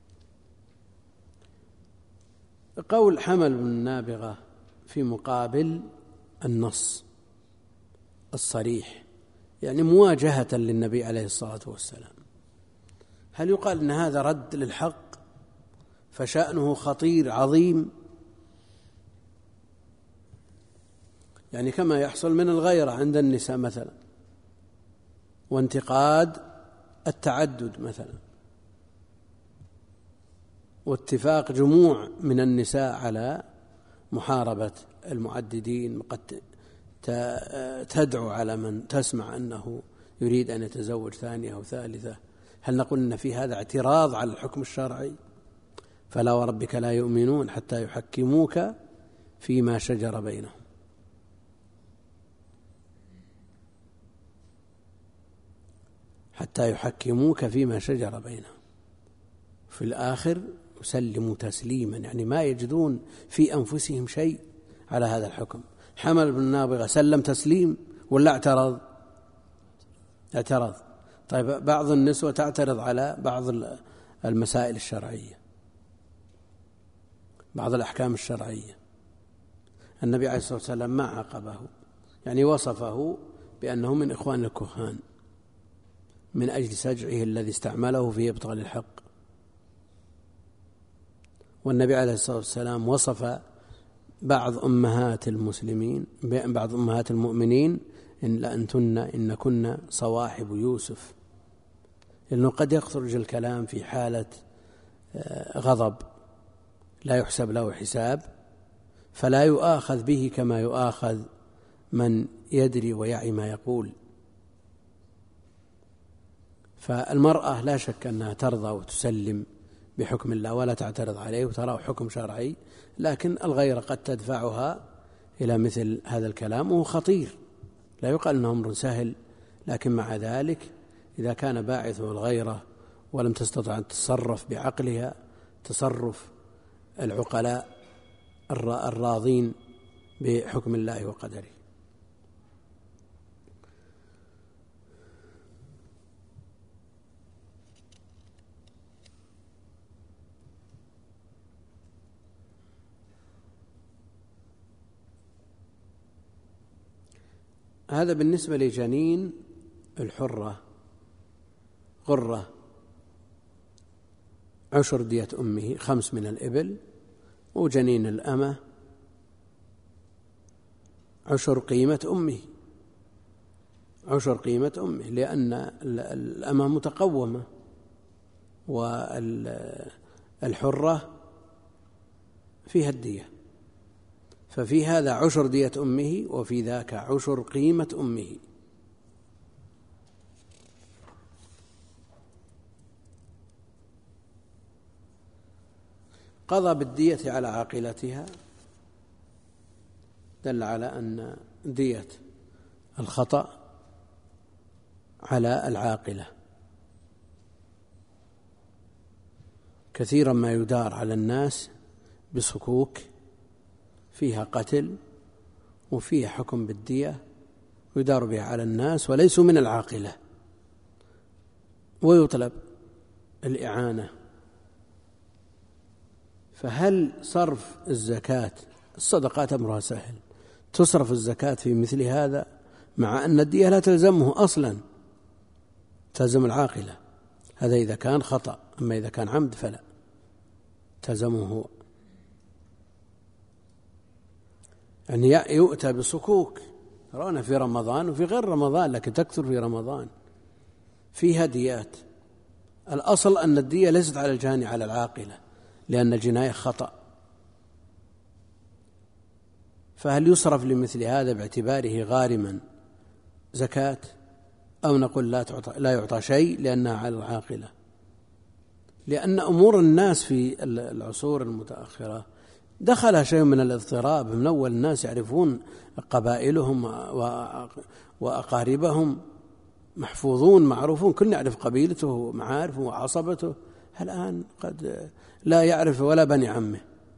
قول حمل بن النابغة في مقابل النص الصريح، يعني مواجهة للنبي عليه الصلاة والسلام، هل يقال أن هذا رد للحق فشأنه خطير عظيم؟ يعني كما يحصل من الغيرة عند النساء مثلا، وانتقاد التعدد مثلا، واتفاق جموع من النساء على محاربة المعددين، قد تدعو على من تسمع أنه يريد أن يتزوج ثانية أو ثالثة. هل نقول أن في هذا اعتراض على الحكم الشرعي؟ فلا وربك لا يؤمنون حتى يحكموك فيما شجر بينهم. حتى يحكموك فيما شجر بينهم، في الآخر يسلموا تسليما، يعني ما يجدون في أنفسهم شيء على هذا الحكم. حمل بن النابغة سلم تسليم ولا اعترض؟ اعترض. طيب بعض النسوة تعترض على بعض المسائل الشرعية، بعض الأحكام الشرعية، النبي عليه الصلاة والسلام ما عاقبه، يعني وصفه بأنه من إخوان الكهان من أجل سجعه الذي استعمله في إبطال الحق. والنبي عليه الصلاة والسلام وصف بعض أمهات المسلمين بعض أمهات المؤمنين إن لأنتن إن كن صواحب يوسف، لأنه قد يخرج الكلام في حالة غضب لا يحسب له حساب، فلا يؤاخذ به كما يؤاخذ من يدري ويعي ما يقول. فالمرأة لا شك أنها ترضى وتسلم بحكم الله ولا تعترض عليه وتراه حكم شرعي، لكن الغيرة قد تدفعها إلى مثل هذا الكلام، وهو خطير، لا يقال أنه أمر سهل، لكن مع ذلك إذا كان باعثه الغيرة ولم تستطع أن تتصرف بعقلها تصرف العقلاء الراضين بحكم الله وقدره. هذا بالنسبة لجنين الحرة غرة عشر دية أمه، خمس من الإبل، وجنين الأمة عشر قيمة أمه، عشر قيمة أمه، لأن الأمة متقومة والحرة فيها الدية، ففي هذا عشر دية أمه وفي ذاك عشر قيمة أمه. قضى بالدية على عاقلتها دل على أن دية الخطأ على العاقلة. كثيرا ما يدار على الناس بصكوك فيها قتل وفيها حكم بالدية ويدار بها على الناس وليسوا من العاقلة، ويطلب الإعانة. فهل صرف الزكاة، الصدقات أمرها سهل، تصرف الزكاة في مثل هذا مع أن الدية لا تلزمه أصلا، تلزم العاقلة، هذا إذا كان خطأ، أما إذا كان عمد فلا تلزمه هو. يعني يؤتى بصكوك ترون في رمضان وفي غير رمضان، لكن تكثر في رمضان، فيها ديات. الأصل أن الدية ليست على الجاني على العاقلة، لأن الجناية خطأ. فهل يصرف لمثل هذا باعتباره غارما زكاة، أو نقول لا تعطى لا يعطى شيء لأنها على العاقلة؟ لأن أمور الناس في العصور المتأخرة دخلها شيء من الاضطراب. من أول الناس يعرفون قبائلهم وأقاربهم، محفوظون معروفون، كل يعرف قبيلته ومعارفه وعصبته. الآن قد لا يعرف ولا بني عمه.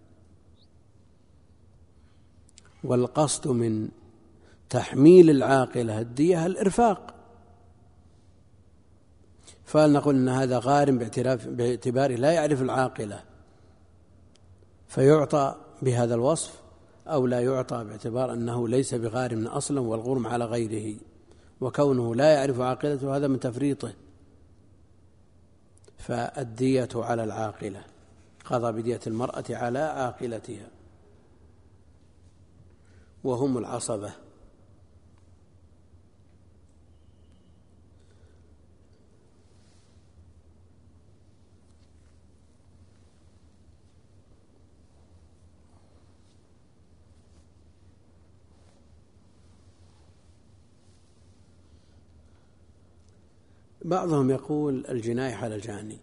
والقصد من تحميل العاقلة الدية الإرفاق، فلنقول أن هذا غارم باعتباره لا يعرف العاقلة فيعطى بهذا الوصف، أو لا يعطى باعتبار أنه ليس بغارم أصلا والغرم على غيره، وكونه لا يعرف عاقلته هذا من تفريطه. فالدية على العاقلة، قضى بدية المرأة على عاقلتها وهم العصبة. بعضهم يقول الجناية على الجاني،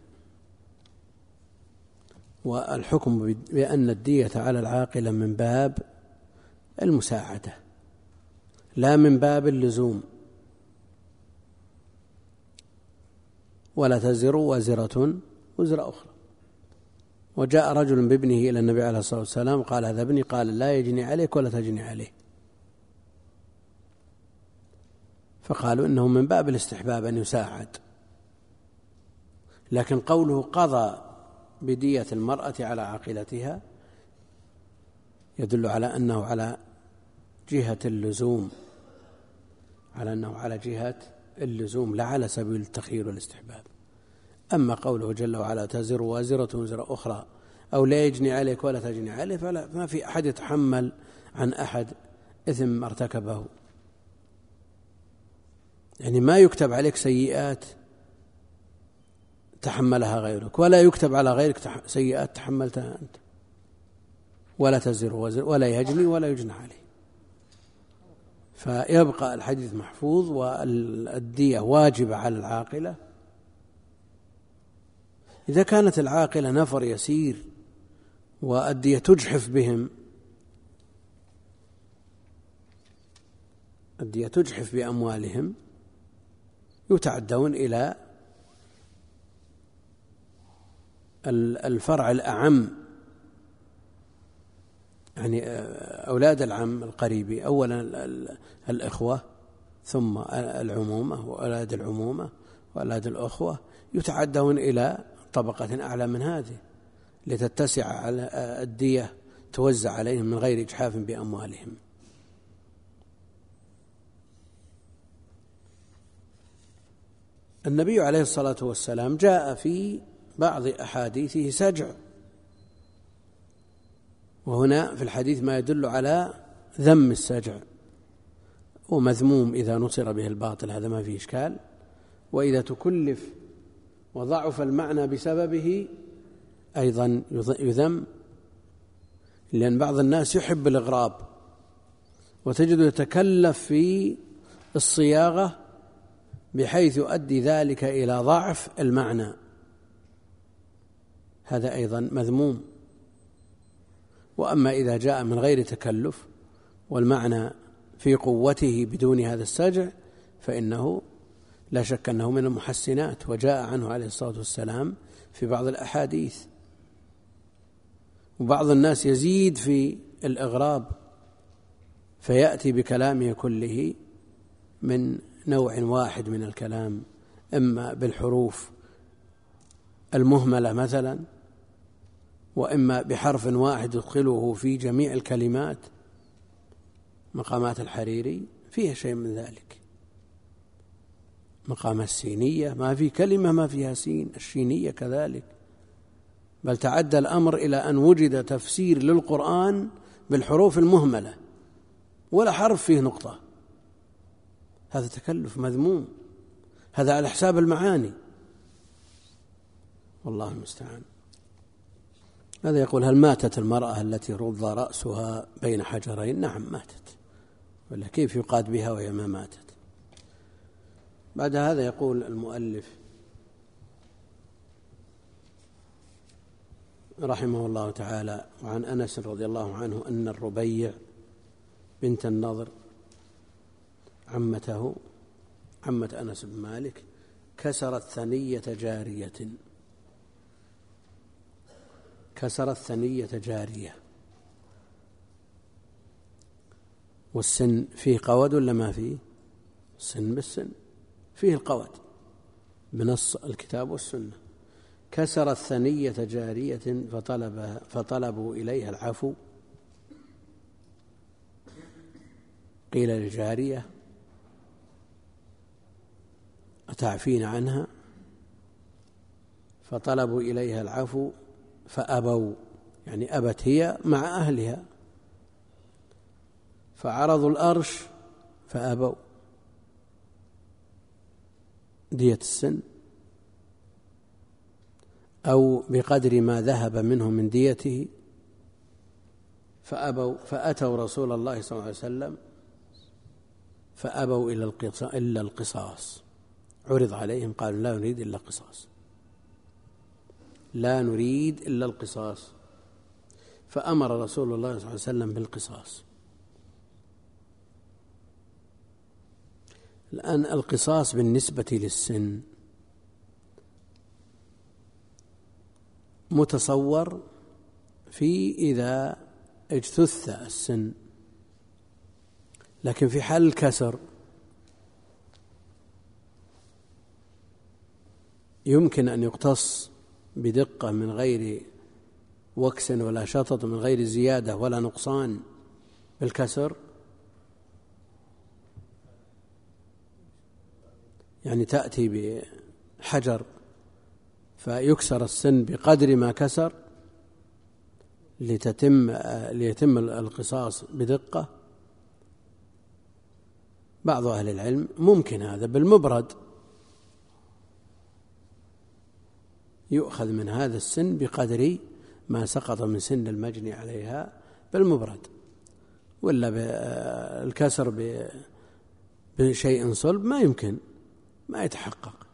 والحكم بأن الدية على العاقلة من باب المساعدة لا من باب اللزوم. ولا تزر وازرة وزر أخرى. وجاء رجل بابنه إلى النبي عليه الصلاة والسلام قال هذا ابني، قال لا يجني عليك ولا تجني عليه. فقالوا إنه من باب الاستحباب أن يساعد. لكن قوله قضى بدية المرأة على عاقلتها يدل على أنه على جهة اللزوم، على أنه على جهة اللزوم لا على سبيل التخيير والاستحباب. أما قوله جل وعلا تزر وازرة وزر أخرى أو لا يجني عليك ولا تجني عليه، فلا ما في أحد يتحمل عن أحد إثم ارتكبه. يعني ما يكتب عليك سيئات تحملها غيرك، ولا يكتب على غيرك سيئات تحملتها أنت. ولا تزر وزر ولا يجني ولا يجنى عليه. فيبقى الحديث محفوظ والدية واجبة على العاقلة. إذا كانت العاقلة نفر يسير والدية تجحف بهم، الدية تجحف بأموالهم، يتعدون إلى الفرع الأعم، يعني أولاد العم القريبي أولا الإخوة، ثم العمومة وأولاد العمومة وأولاد الأخوة، يتعدون إلى طبقة أعلى من هذه لتتسع على الدية توزع عليهم من غير إجحاف بأموالهم. النبي عليه الصلاة والسلام جاء في بعض أحاديثه سجع، وهنا في الحديث ما يدل على ذم السجع، ومذموم إذا نصر به الباطل، هذا ما فيه إشكال، وإذا تكلف وضعف المعنى بسببه أيضا يذم، لأن بعض الناس يحب الإغراب وتجد يتكلف في الصياغة بحيث يؤدي ذلك إلى ضعف المعنى، هذا أيضا مذموم. وأما إذا جاء من غير تكلف والمعنى في قوته بدون هذا السجع فإنه لا شك أنه من المحسنات، وجاء عنه عليه الصلاة والسلام في بعض الأحاديث. وبعض الناس يزيد في الإغراب فيأتي بكلامه كله من نوع واحد من الكلام، إما بالحروف المهملة مثلا، وإما بحرف واحد يدخله في جميع الكلمات، مقامات الحريري فيها شيء من ذلك. مقام السينية ما في كلمة ما فيها سين، الشينية كذلك، بل تعدى الأمر إلى أن وجد تفسير للقرآن بالحروف المهملة ولا حرف فيه نقطة. هذا تكلف مذموم، هذا على حساب المعاني، والله المستعان. هذا يقول: هل ماتت المرأة التي رض رأسها بين حجرين؟ نعم ماتت، ولا كيف يقاد بها وهي ما ماتت؟ بعد هذا يقول المؤلف رحمه الله تعالى: وعن أنس رضي الله عنه أن الربيع بنت النضر عمته عمة أنس بن مالك كسرت ثنية جارية كسرت ثنية جارية والسن فيه قود ولا ما فيه؟ السن بالسن فيه القود بنص الكتاب والسنة. كسرت ثنية جارية فطلب فطلبوا إليها العفو. قيل للجارية: أتعفين عنها؟ فطلبوا إليها العفو فأبوا، يعني أبت هي مع أهلها، فعرضوا الأرش فأبوا دية السن أو بقدر ما ذهب منه من ديته، فأبوا فأتوا رسول الله صلى الله عليه وسلم فأبوا إلا القصاص. عرض عليهم قالوا: لا نريد إلا القصاص، لا نريد إلا القصاص. فأمر رسول الله صلى الله عليه وسلم بالقصاص. الآن القصاص بالنسبة للسن متصور في إذا اجتث السن، لكن في حال الكسر يمكن أن يقتص بدقة من غير وكس ولا شطط، من غير زيادة ولا نقصان بالكسر. يعني تأتي بحجر فيكسر السن بقدر ما كسر لتتم ليتم القصاص بدقة. بعض أهل العلم ممكن هذا بالمبرد، يؤخذ من هذا السن بقدر ما سقط من سن المجني عليها بالمبرد، ولا بالكسر بشيء صلب ما يمكن، ما يتحقق،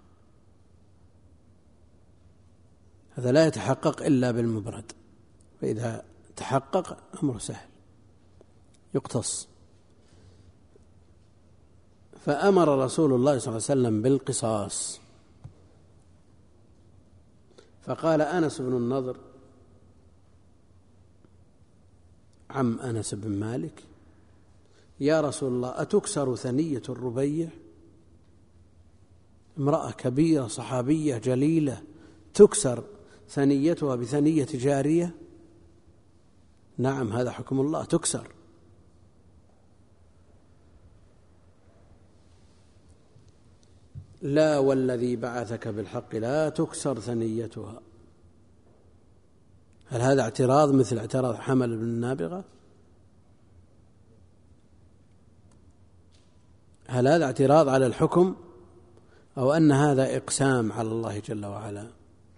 هذا لا يتحقق إلا بالمبرد، فإذا تحقق أمر سهل يقتص. فأمر رسول الله صلى الله عليه وسلم بالقصاص. فقال أنس بن النضر عم أنس بن مالك: يا رسول الله، أتكسر ثنية الربيع؟ امرأة كبيرة صحابية جليلة تكسر ثنيتها بثنية جارية؟ نعم، هذا حكم الله، تكسر. لا والذي بعثك بالحق لا تكسر ثنيتها. هل هذا اعتراض مثل اعتراض حمل بن النابغة؟ هل هذا اعتراض على الحكم أو أن هذا إقسام على الله جل وعلا؟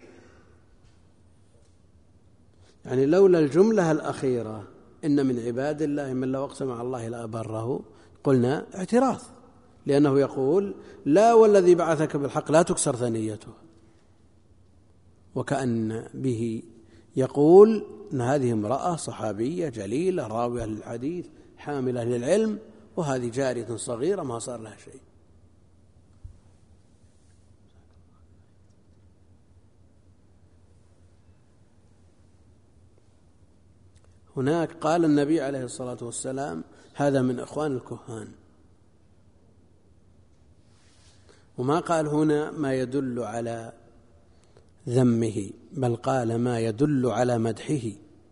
يعني لولا الجملة الأخيرة إن من عباد الله من لو أقسم على الله لأبره قلنا اعتراض، لأنه يقول لا والذي بعثك بالحق لا تكسر ثنيته، وكأن به يقول أن هذه امرأة صحابية جليلة راوية للحديث حاملة للعلم، وهذه جارية صغيرة ما صار لها شيء. هناك قال النبي عليه الصلاة والسلام: هذا من إخوان الكهان، وما قال هنا ما يدل على ذمه، بل قال ما يدل على مدحه،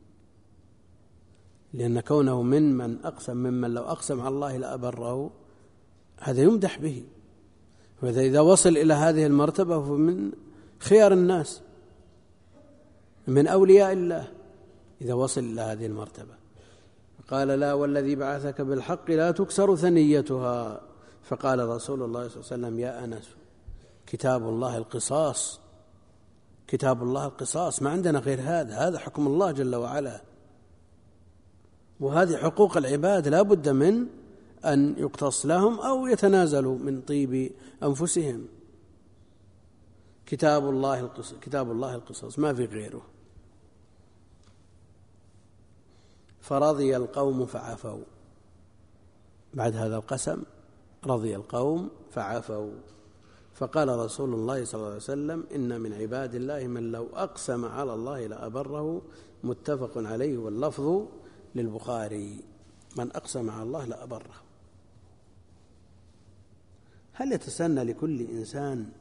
لأن كونه من من أقسم ممن لو أقسم على الله لأبره هذا يمدح به، وإذا إذا وصل إلى هذه المرتبة فمن خيار الناس من أولياء الله إذا وصل إلى هذه المرتبة. قال لا والذي بعثك بالحق لا تكسر ثنيتها. فقال رسول الله صلى الله عليه وسلم: يا أنس، كتاب الله القصاص، كتاب الله القصاص، ما عندنا غير هذا، هذا حكم الله جل وعلا، وهذه حقوق العباد لا بد من أن يقتص لهم أو يتنازلوا من طيب أنفسهم. كتاب الله القصاص، كتاب الله القصاص، ما في غيره. فرضي القوم فعفوا. بعد هذا القسم رضي القوم فعفوا. فقال رسول الله صلى الله عليه وسلم: إن من عباد الله من لو أقسم على الله لأبره. متفق عليه، واللفظ للبخاري: من أقسم على الله لأبره. هل يتسنى لكل إنسان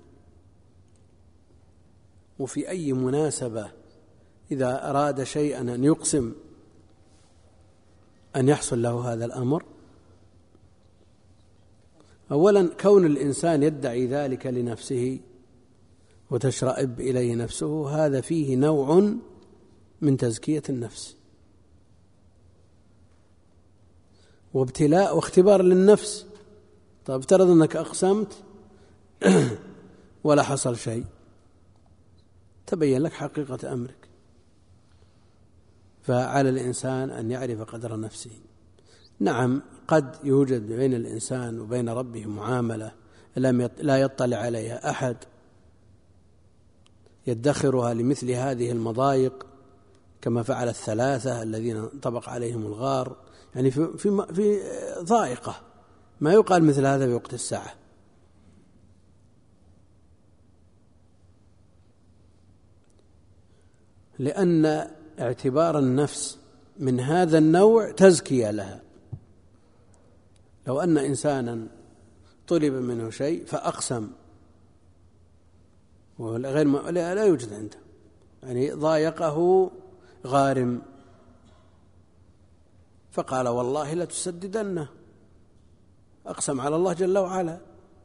وفي أي مناسبة إذا أراد شيئا أن يقسم أن يحصل له هذا الأمر؟ أولا، كون الإنسان يدعي ذلك لنفسه وتشرئب إليه نفسه، هذا فيه نوع من تزكية النفس وابتلاء واختبار للنفس. طيب افترض أنك أقسمت ولا حصل شيء، تبين لك حقيقة أمرك. فعلى الإنسان أن يعرف قدر نفسه. نعم، قد يوجد بين الإنسان وبين ربه معاملة لا يطلع عليها أحد، يدخرها لمثل هذه المضايق، كما فعل الثلاثة الذين انطبق عليهم الغار، يعني في في في ضائقة، ما يقال مثل هذا في وقت الساعة. لأن اعتبار النفس من هذا النوع تزكية لها. لو أن إنسانا طلب منه شيء فأقسم وغير ما لا يوجد عنده، يعني ضايقه غارم فقال والله لا تسددنه، أقسم على الله جل وعلا،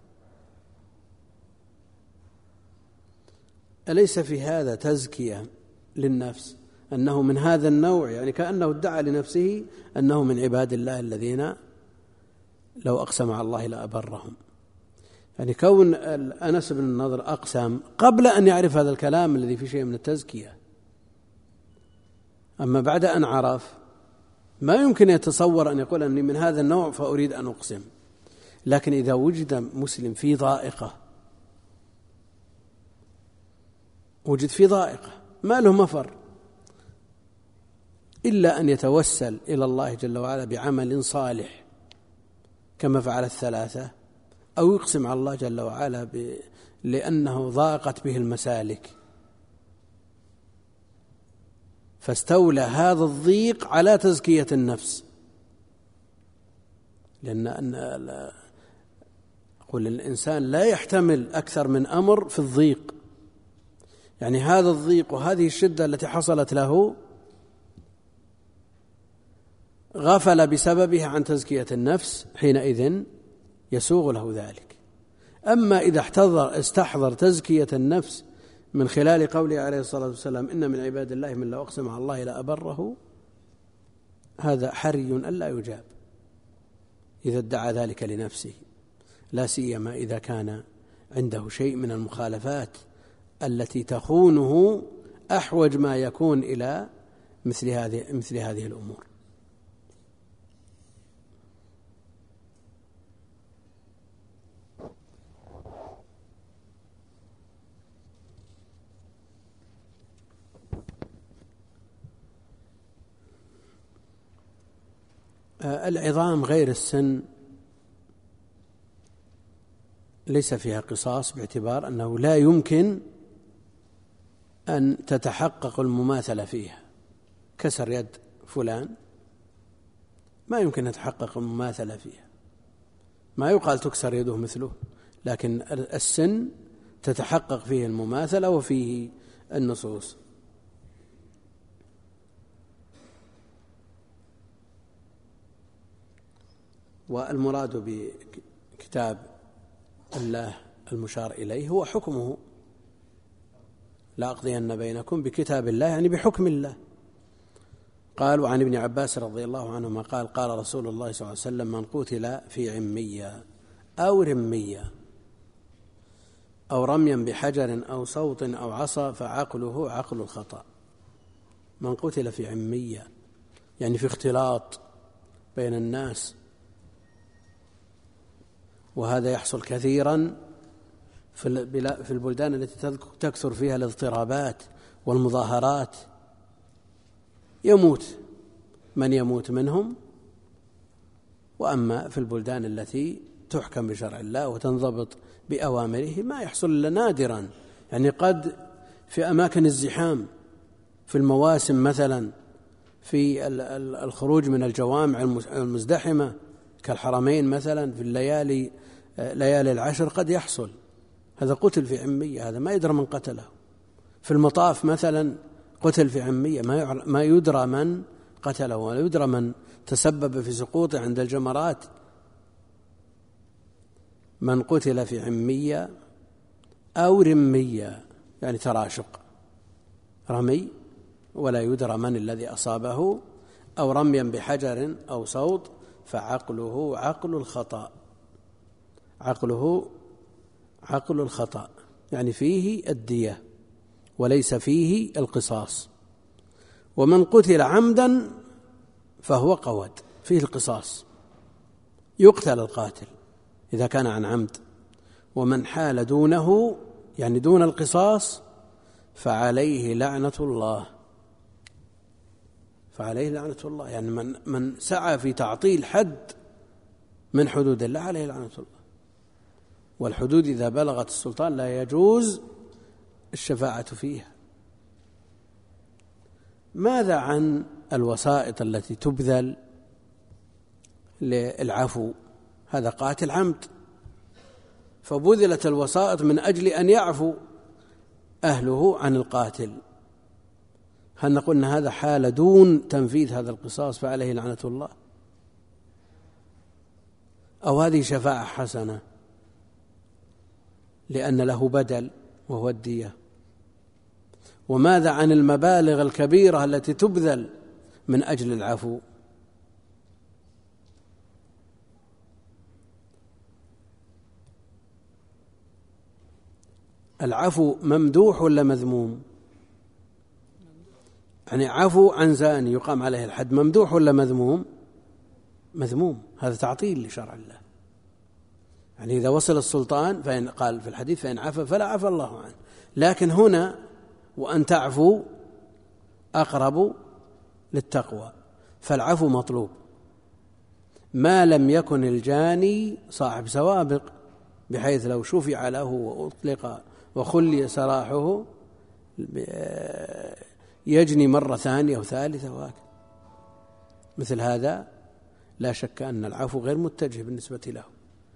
أليس في هذا تزكية للنفس أنه من هذا النوع؟ يعني كأنه ادعى لنفسه أنه من عباد الله الذين لو أقسم على الله لأبرهم. يعني كون أنس بن النضر أقسم قبل أن يعرف هذا الكلام الذي فيه شيء من التزكية، أما بعد أن عرف ما يمكن يتصور أن يقول أني من هذا النوع فأريد أن أقسم. لكن إذا وجد مسلم في ضائقة، وجد في ضائقة ما له مفر إلا أن يتوسل إلى الله جل وعلا بعمل صالح كما فعل الثلاثة، أو يقسم على الله جل وعلا ب... لأنه ضاقت به المسالك، فاستولى هذا الضيق على تزكية النفس. لأن أن أقول الإنسان لا يحتمل أكثر من أمر في الضيق، يعني هذا الضيق وهذه الشدة التي حصلت له غفل بسببها عن تزكية النفس، حينئذ يسوغ له ذلك. أما إذا احتضر استحضر تزكية النفس من خلال قوله عليه الصلاة والسلام إن من عباد الله من لو أقسم على الله لأبره، هذا حري ألا يجاب إذا ادعى ذلك لنفسه، لا سيما إذا كان عنده شيء من المخالفات التي تخونه أحوج ما يكون إلى مثل هذه مثل هذه الأمور. العظام غير السن ليس فيها قصاص، باعتبار أنه لا يمكن أن تتحقق المماثلة فيها. كسر يد فلان ما يمكن أن تتحقق المماثلة فيها، ما يقال تكسر يده مثله، لكن السن تتحقق فيه المماثلة وفيه النصوص. والمراد بكتاب الله المشار إليه هو حكمه، لا أقضين بينكم بكتاب الله، يعني بحكم الله. قال وعن ابن عباس رضي الله عنهما قال قال رسول الله صلى الله عليه وسلم من قتل في عمية أو رمية أو رميا بحجر أو صوت أو عصا فعقله عقل الخطأ. من قتل في عمية يعني في اختلاط بين الناس، وهذا يحصل كثيرا في البلدان التي تكثر فيها الاضطرابات والمظاهرات، يموت من يموت منهم. وأما في البلدان التي تحكم بشرع الله وتنضبط بأوامره ما يحصل إلا نادرا، يعني قد في أماكن الزحام في المواسم مثلا، في الخروج من الجوامع المزدحمة كالحرمين مثلا في الليالي ليالي العشر قد يحصل هذا قتل في عمية، هذا ما يدرى من قتله. في المطاف مثلا قتل في عمية، ما يدرى من قتله ولا يدرى من تسبب في سقوطه عند الجمرات. من قتل في عمية أو رمية يعني تراشق، رمي ولا يدرى من الذي أصابه، أو رميا بحجر أو صوت فعقله عقل الخطأ. عقله عقل الخطأ يعني فيه الدية وليس فيه القصاص. ومن قتل عمدا فهو قود، فيه القصاص، يقتل القاتل إذا كان عن عمد. ومن حال دونه يعني دون القصاص فعليه لعنة الله، فعليه لعنة الله يعني من من سعى في تعطيل حد من حدود الله عليه لعنة الله. والحدود إذا بلغت السلطان لا يجوز الشفاعة فيها. ماذا عن الوسائط التي تبذل للعفو؟ هذا قاتل عمد فبذلت الوسائط من أجل أن يعفو أهله عن القاتل، هل نقول أن هذا حال دون تنفيذ هذا القصاص فعليه لعنة الله؟ أو هذه شفاعة حسنة لأن له بدل وهو الدية؟ وماذا عن المبالغ الكبيرة التي تبذل من أجل العفو؟ العفو ممدوح ولا مذموم؟ يعني عفو عن زاني يقام عليه الحد ممدوح ولا مذموم؟ مذموم، هذا تعطيل لشرع الله. يعني إذا وصل السلطان فإن قال في الحديث فإن عفا فلا عفا الله عنه، لكن هنا وأن تعفو أقرب للتقوى، فالعفو مطلوب ما لم يكن الجاني صاحب سوابق. بحيث لو شفع له وأطلق وخلي سراحه يجني مرة ثانية وثالثة وهكذا. مثل هذا لا شك أن العفو غير متجه بالنسبة له.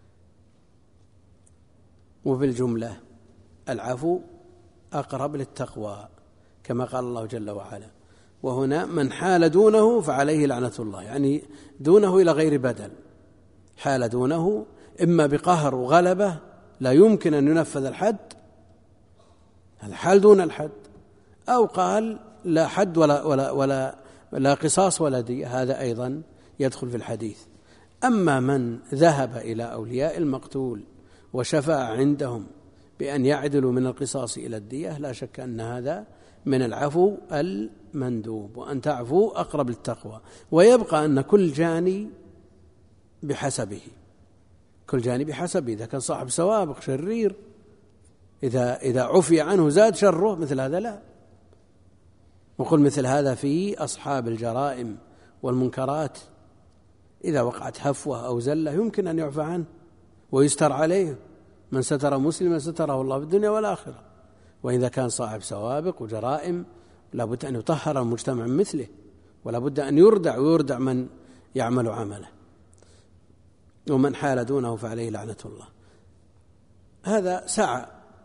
وبالجملة العفو أقرب للتقوى كما قال الله جل وعلا. وهنا من حال دونه فعليه لعنة الله، يعني دونه إلى غير بدل، حال دونه إما بقهر وغلبة لا يمكن أن ينفذ الحد، هذا حال دون الحد، أو قال لا حد ولا, ولا, ولا, لا قصاص ولا دية، هذا أيضا يدخل في الحديث. أما من ذهب إلى أولياء المقتول وشفع عندهم بأن يعدلوا من القصاص إلى الدية، لا شك أن هذا من العفو المندوب، وأن تعفو أقرب للتقوى. ويبقى أن كل جاني بحسبه، كل جاني بحسبه. إذا كان صاحب سوابق شرير، إذا, إذا عفي عنه زاد شره، مثل هذا لا. وقل مثل هذا في أصحاب الجرائم والمنكرات، إذا وقعت هفوة أو زلة يمكن أن يعفى عنه ويستر عليه. من ستر مسلما ستره الله في الدنيا والآخرة. وإذا كان صاحب سوابق وجرائم لا بد أن يطهر المجتمع من مثله، ولا بد أن يردع ويردع من يعمل عمله. ومن حال دونه فعليه لعنة الله. هذا سعى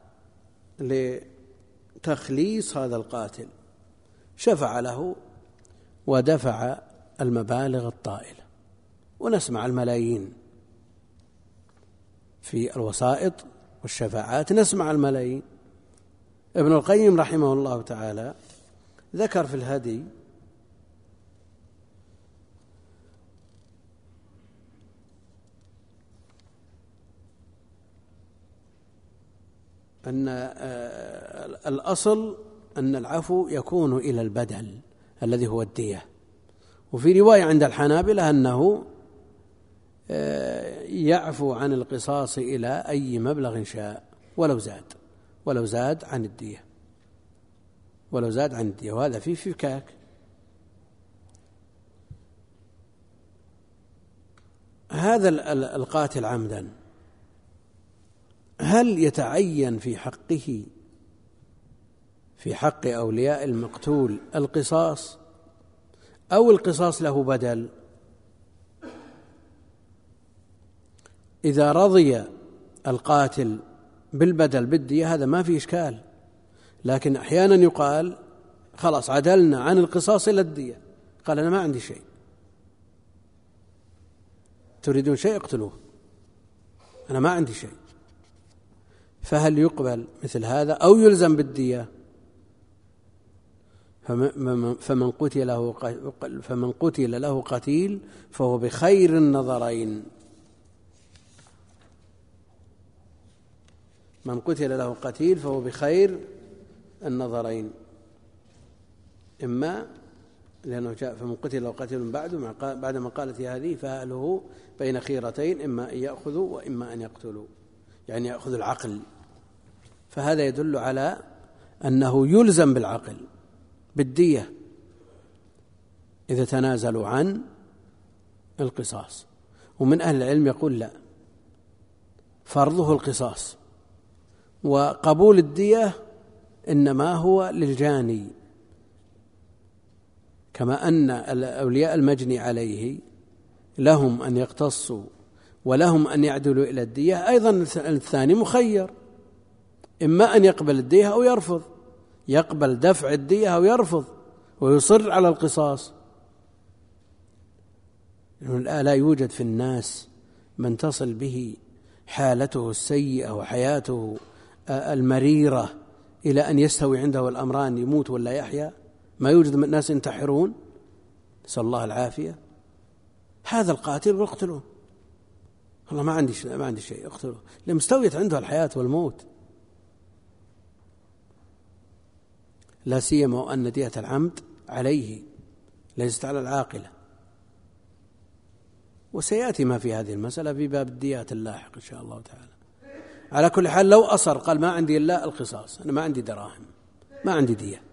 لتخليص هذا القاتل، شفع له ودفع المبالغ الطائلة، ونسمع الملايين في الوسائط والشفاعات، نسمع الملايين. ابن القيم رحمه الله تعالى ذكر في الهدي أن الأصل أن العفو يكون إلى البدل الذي هو الدية. وفي رواية عند الحنابلة أنه يعفو عن القصاص إلى أي مبلغ شاء ولو زاد ولو زاد عن الدية ولو زاد عن الدية وهذا فيه فكاك. هذا القاتل عمدا هل يتعين في حقه في حق أولياء المقتول القصاص أو القصاص له بدل؟ إذا رضي القاتل بالبدل بالدية هذا ما في إشكال، لكن أحيانا يقال خلاص عدلنا عن القصاص إلى الدية، قال أنا ما عندي شيء، تريدون شيء اقتلوه، أنا ما عندي شيء. فهل يقبل مثل هذا أو يلزم بالدية؟ فمن قتل له فمن قتل له قتيل فهو بخير النظرين. من قتل له قتيل فهو بخير النظرين، إما لأنه جاء فمن قتل له قتيل بعد بعد مقالة هذه فأهله بين خيرتين، إما أن يأخذوا وإما أن يقتلوا، يعني يأخذ العقل. فهذا يدل على أنه يلزم بالعقل بالدية إذا تنازلوا عن القصاص. ومن أهل العلم يقول لا، فرضه القصاص، وقبول الدية إنما هو للجاني، كما أن الأولياء المجني عليه لهم أن يقتصوا ولهم أن يعدلوا إلى الدية، أيضا الثاني مخير، إما أن يقبل الدية أو يرفض، يقبل دفع الدية أو يرفض ويصر على القصاص. لا يوجد في الناس من تصل به حالته السيئة وحياته المريرة إلى أن يستوي عنده الأمران، يموت ولا يحيا. ما يوجد من الناس ينتحرون، نسأل الله العافية. هذا القاتل اقتلوه، والله ما عندي شيء ما عندي شيء اقتلوه، لأن مستويت عنده الحياة والموت. لا سيما وأن دية العمد عليه ليست على العاقلة. وسيأتي ما في هذه المسألة في باب الديات اللاحق إن شاء الله تعالى. على كل حال لو أصر قال ما عندي إلا القصاص، أنا ما عندي دراهم ما عندي دية،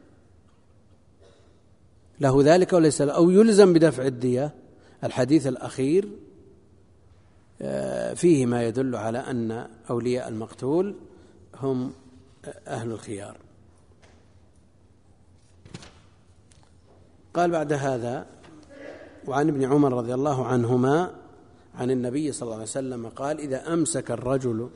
له ذلك وليس له، أو يلزم بدفع الدية. الحديث الأخير فيه ما يدل على أن أولياء المقتول هم أهل الخيار. قال بعد هذا: وعن ابن عمر رضي الله عنهما عن النبي صلى الله عليه وسلم قال: إذا أمسك الرجل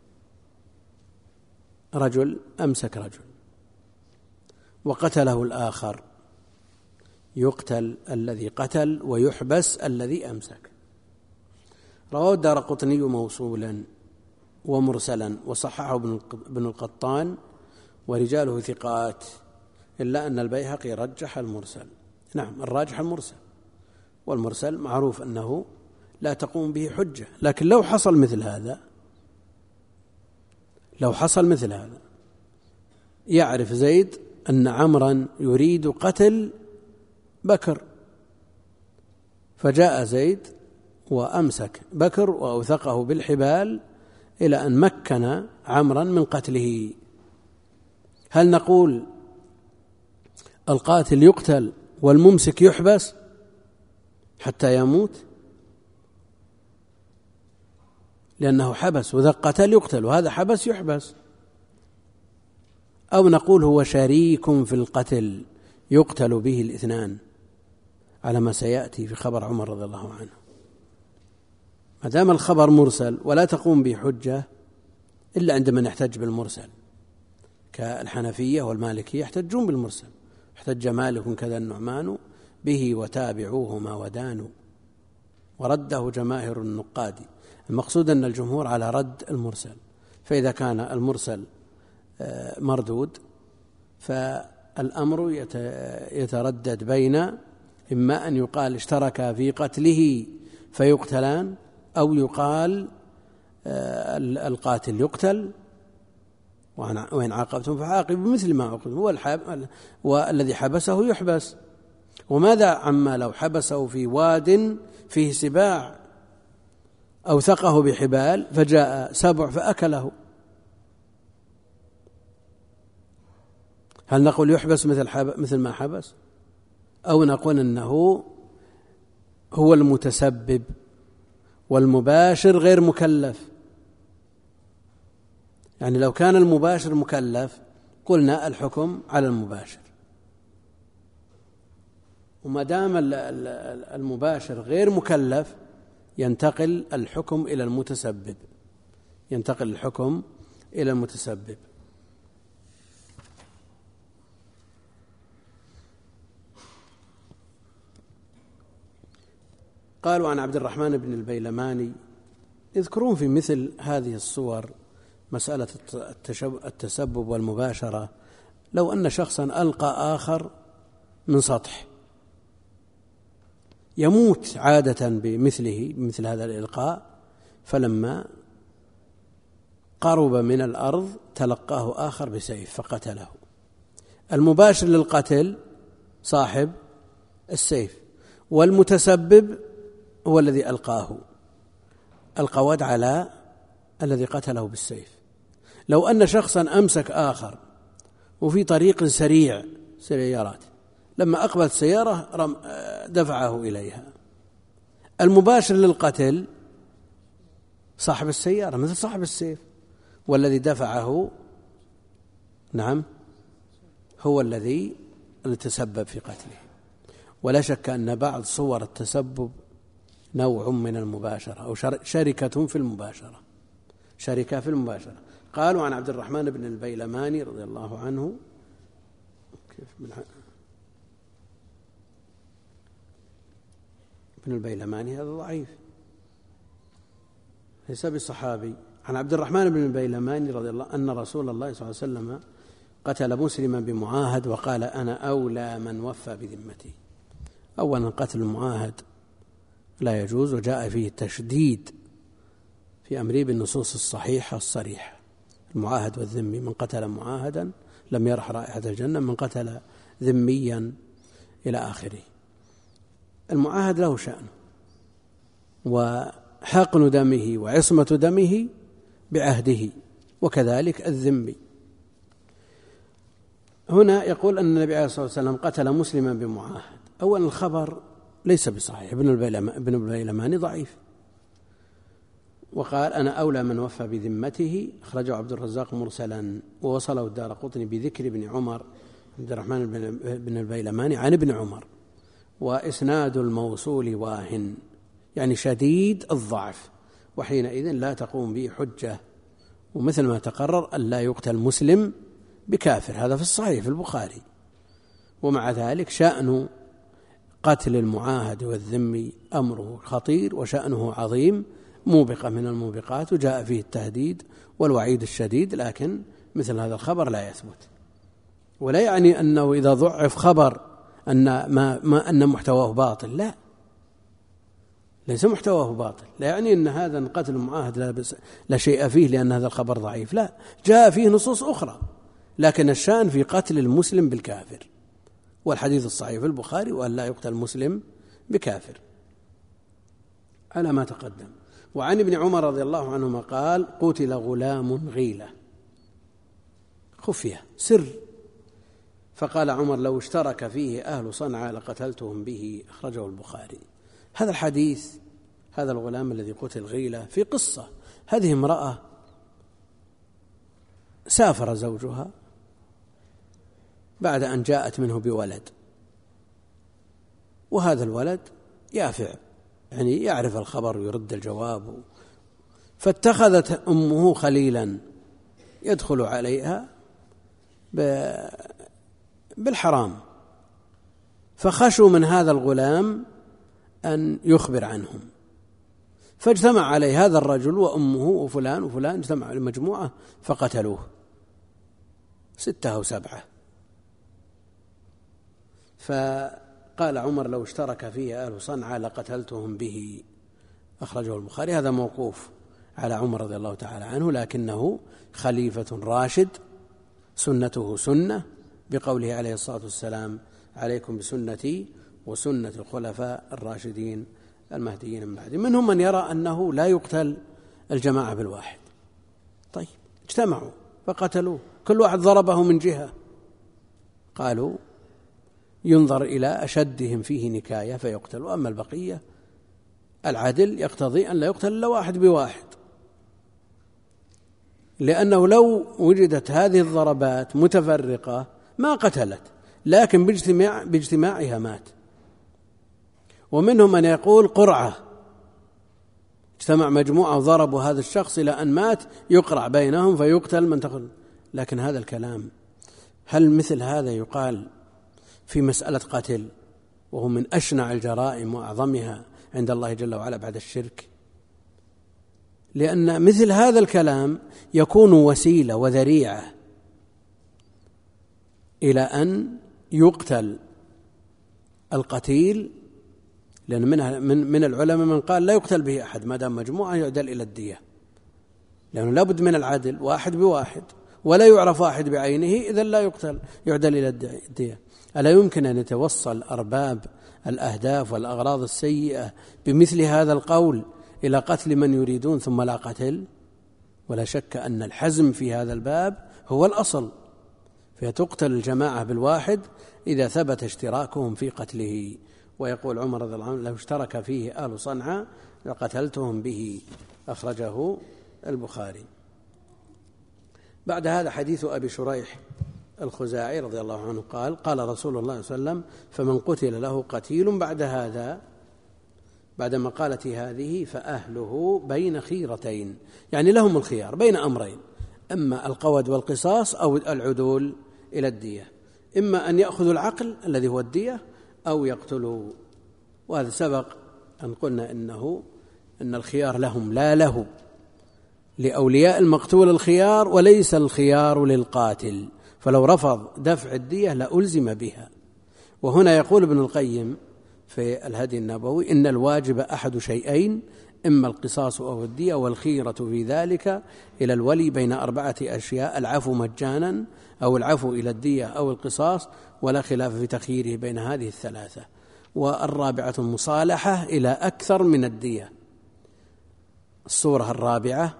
رجل أمسك رجل وقتله الآخر يقتل الذي قتل ويحبس الذي أمسك. رواه الدارقطني موصولا ومرسلا وصححه ابن القطان ورجاله ثقات، إلا أن البيهقي رجح المرسل. نعم، الراجح المرسل، والمرسل معروف أنه لا تقوم به حجة. لكن لو حصل مثل هذا لو حصل مثل هذا يعرف زيد أن عمرا يريد قتل بكر، فجاء زيد وأمسك بكر وأوثقه بالحبال إلى أن مكن عمرا من قتله. هل نقول القاتل يقتل والممسك يحبس حتى يموت؟ لأنه حبس، وذا قتل يقتل وهذا حبس يحبس. أو نقول هو شريك في القتل يقتل به الاثنان، على ما سيأتي في خبر عمر رضي الله عنه. ما دام الخبر مرسل ولا تقوم به حجة إلا عندما يحتج بالمرسل، كالحنفية والمالكية يحتجون بالمرسل. احتج مالك كذا النعمان به وتابعوهما ودانوا، ورده جماهير النقاد. المقصود أن الجمهور على رد المرسل، فإذا كان المرسل مردود فالأمر يتردد بين إما أن يقال اشترك في قتله فيقتلان، أو يقال القاتل يقتل وإن عاقبتم فعاقبوا بمثل ما عوقبتم، والذي حبسه يحبس. وماذا عما لو حبسه في واد فيه سباع أوثقه بحبال فجاء سبع فأكله؟ هل نقول يحبس مثل مثل ما حبس، أو نقول أنه هو المتسبب والمباشر غير مكلف؟ يعني لو كان المباشر مكلف قلنا الحكم على المباشر، وما دام المباشر غير مكلف ينتقل الحكم إلى المتسبب ينتقل الحكم إلى المتسبب. قالوا عن عبد الرحمن بن البيلماني: يذكرون في مثل هذه الصور مسألة التسبب والمباشرة، لو أن شخصا ألقى آخر من سطح يموت عادة بمثله بمثل هذا الإلقاء، فلما قرب من الأرض تلقاه آخر بسيف فقتله. المباشر للقتل صاحب السيف، والمتسبب هو الذي ألقاه القواد على الذي قتله بالسيف. لو أن شخصا أمسك آخر وفي طريق سريع سيارات، لما أقبلت سيارة دفعه إليها، المباشر للقتل صاحب السيارة مثل صاحب السيف، والذي دفعه نعم هو الذي تسبب في قتله. ولا شك أن بعض صور التسبب نوع من المباشرة أو شركة في المباشرة شركة في المباشرة. قالوا عن عبد الرحمن بن البيلماني رضي الله عنه: كيف من ابن البيلماني هذا ضعيف ليس بصحابي. عن عبد الرحمن بن البيلماني رضي الله أن رسول الله صلى الله عليه وسلم قتل مسلما بمعاهد وقال: أنا أولى من وفى بذمته. أولا قتل المعاهد لا يجوز، وجاء فيه التشديد في أمره بالنصوص الصحيحة الصريحة. المعاهد والذمي: من قتل معاهدا لم يرح رائحة الجنة، من قتل ذميا إلى آخره. المعاهد له شأنه، وحقن دمه وعصمة دمه بعهده، وكذلك الذمي. هنا يقول أن النبي عليه الصلاة والسلام قتل مسلما بمعاهد. أولا الخبر ليس بصحيح، ابن البيلماني ضعيف، وقال أنا أولى من وفى بذمته، أخرجه عبد الرزاق مرسلا، ووصله الدارقطني بذكر ابن عمر عبد الرحمن بن البيلماني عن ابن عمر، وإسناد الموصول واهن، يعني شديد الضعف، وحينئذ لا تقوم به حجة. ومثل ما تقرر أن لا يقتل مسلم بكافر، هذا في الصحيح في البخاري. ومع ذلك شأن قتل المعاهد والذمي أمره خطير وشأنه عظيم، موبقة من الموبقات، وجاء فيه التهديد والوعيد الشديد، لكن مثل هذا الخبر لا يثبت. ولا يعني أنه إذا ضعف خبر أن ما, ما أن محتواه باطل، لا، ليس محتواه باطل، لا يعني أن هذا قتل المعاهد لا, لا شيء فيه لأن هذا الخبر ضعيف، لا، جاء فيه نصوص أخرى، لكن الشأن في قتل المسلم بالكافر، والحديث الصحيح في البخاري وأن لا يقتل المسلم بكافر على ما تقدم. وعن ابن عمر رضي الله عنهما قال قتل غلام غيلة، خفية سر، فقال عمر لو اشترك فيه أهل صنعاء لقتلتهم به، أخرجه البخاري. هذا الحديث، هذا الغلام الذي قتل غيلة في قصة، هذه امرأة سافر زوجها بعد أن جاءت منه بولد، وهذا الولد يافع، يعني يعرف الخبر ويرد الجواب، فاتخذت أمه خليلا يدخل عليها بالحرام، فخشوا من هذا الغلام أن يخبر عنهم، فاجتمع عليه هذا الرجل وأمه وفلان وفلان، اجتمع المجموعة فقتلوه، ستة أو سبعة. فقال عمر لو اشترك فيه أهل صنعاء لقتلتهم به، أخرجه البخاري. هذا موقوف على عمر رضي الله تعالى عنه، لكنه خليفة راشد، سنته سنة، بقوله عليه الصلاة والسلام عليكم بسنتي وسنة الخلفاء الراشدين المهديين من بعد. منهم من يرى أنه لا يقتل الجماعة بالواحد، طيب اجتمعوا فقتلوه، كل واحد ضربه من جهة، قالوا ينظر إلى أشدهم فيه نكاية فيقتل، وأما البقية العدل يقتضي أن لا يقتل إلا واحد بواحد، لأنه لو وجدت هذه الضربات متفرقة ما قتلت، لكن باجتماع باجتماعها مات. ومنهم من يقول قرعة، اجتمع مجموعة وضربوا هذا الشخص إلى أن مات، يقرع بينهم فيقتل من تقتل. لكن هذا الكلام، هل مثل هذا يقال في مسألة قتل وهو من أشنع الجرائم وأعظمها عند الله جل وعلا بعد الشرك؟ لأن مثل هذا الكلام يكون وسيلة وذريعة إلى أن يقتل القتيل، لأن من من العلماء من قال لا يقتل به أحد ما دام مجموعة يعدل إلى الدية، لأنه لا بد من العدل، واحد بواحد، ولا يعرف واحد بعينه، إذن لا يقتل، يعدل إلى الدية. ألا يمكن أن يتوصل أرباب الأهداف والأغراض السيئة بمثل هذا القول إلى قتل من يريدون ثم لا قتل؟ ولا شك أن الحزم في هذا الباب هو الأصل، فتقتل الجماعة بالواحد إذا ثبت اشتراكهم في قتله. ويقول عمر رضي الله عنه لو اشترك فيه أهل صنعاء لقتلتهم به، أخرجه البخاري. بعد هذا حديث أبي شريح الخزاعي رضي الله عنه قال قال رسول الله صلى الله عليه وسلم فمن قتل له قتيل بعد هذا، بعد مقالة هذه، فأهله بين خيرتين، يعني لهم الخيار بين أمرين، أما القود والقصاص أو العدول إلى الدية، إما أن يأخذوا العقل الذي هو الدية أو يقتلوا. وهذا سبق أن قلنا إنه إن الخيار لهم لا له، لأولياء المقتول الخيار وليس الخيار للقاتل، فلو رفض دفع الدية لألزم بها. وهنا يقول ابن القيم في الهدي النبوي إن الواجب أحد شيئين، إما القصاص أو الدية، والخيرة في ذلك إلى الولي بين أربعة أشياء: العفو مجانا أو العفو إلى الدية أو القصاص، ولا خلاف في تخييره بين هذه الثلاثة. والرابعة المصالحة إلى أكثر من الدية. الصورة الرابعة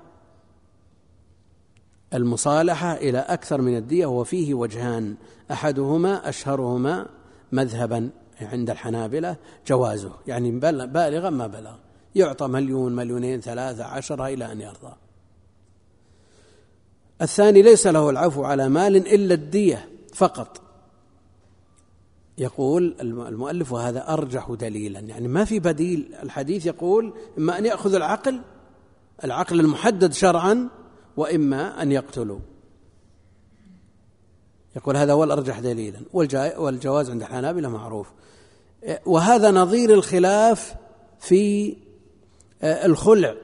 المصالحة إلى أكثر من الدية، وفيه وجهان، أحدهما أشهرهما مذهبا عند الحنابلة جوازه، يعني بالغا ما بلغ، يعطى مليون مليونين ثلاثة عشرة إلى أن يرضى. الثاني ليس له العفو على مال إلا الدية فقط. يقول المؤلف وهذا أرجح دليلا، يعني ما في بديل. الحديث يقول إما أن يأخذ العقل العقل المحدد شرعا، وإما أن يقتلوا. يقول هذا هو الأرجح دليلا، والجواز عند الحنابلة معروف. وهذا نظير الخلاف في الخلع،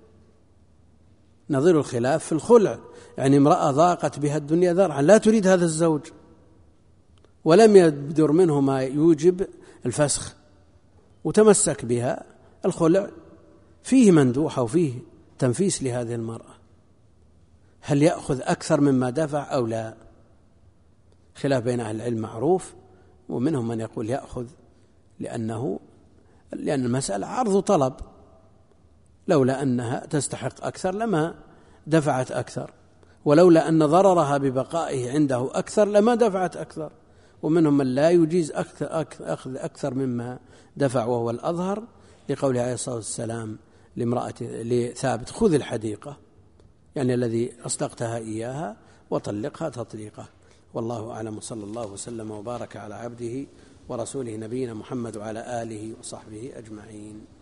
نظير الخلاف في الخلع، يعني امرأة ضاقت بها الدنيا ذرعا لا تريد هذا الزوج ولم يبدر منه ما يوجب الفسخ وتمسك بها، الخلع فيه مندوحة وفيه تنفيس لهذه المرأة، هل يأخذ أكثر مما دفع أو لا؟ خلاف بين أهل العلم معروف، ومنهم من يقول يأخذ لأنه لأن المسألة عرض وطلب، لولا أنها تستحق أكثر لما دفعت أكثر، ولولا أن ضررها ببقائه عنده أكثر لما دفعت أكثر. ومنهم من لا يجيز أخذ أكثر مما دفع، وهو الأظهر، لقوله عليه الصلاة والسلام لامرأة لثابت خذ الحديقة، يعني الذي أصدقتها إياها وطلقها تطليقة. والله أعلم، صلى الله وسلم وبارك على عبده ورسوله نبينا محمد وعلى آله وصحبه أجمعين.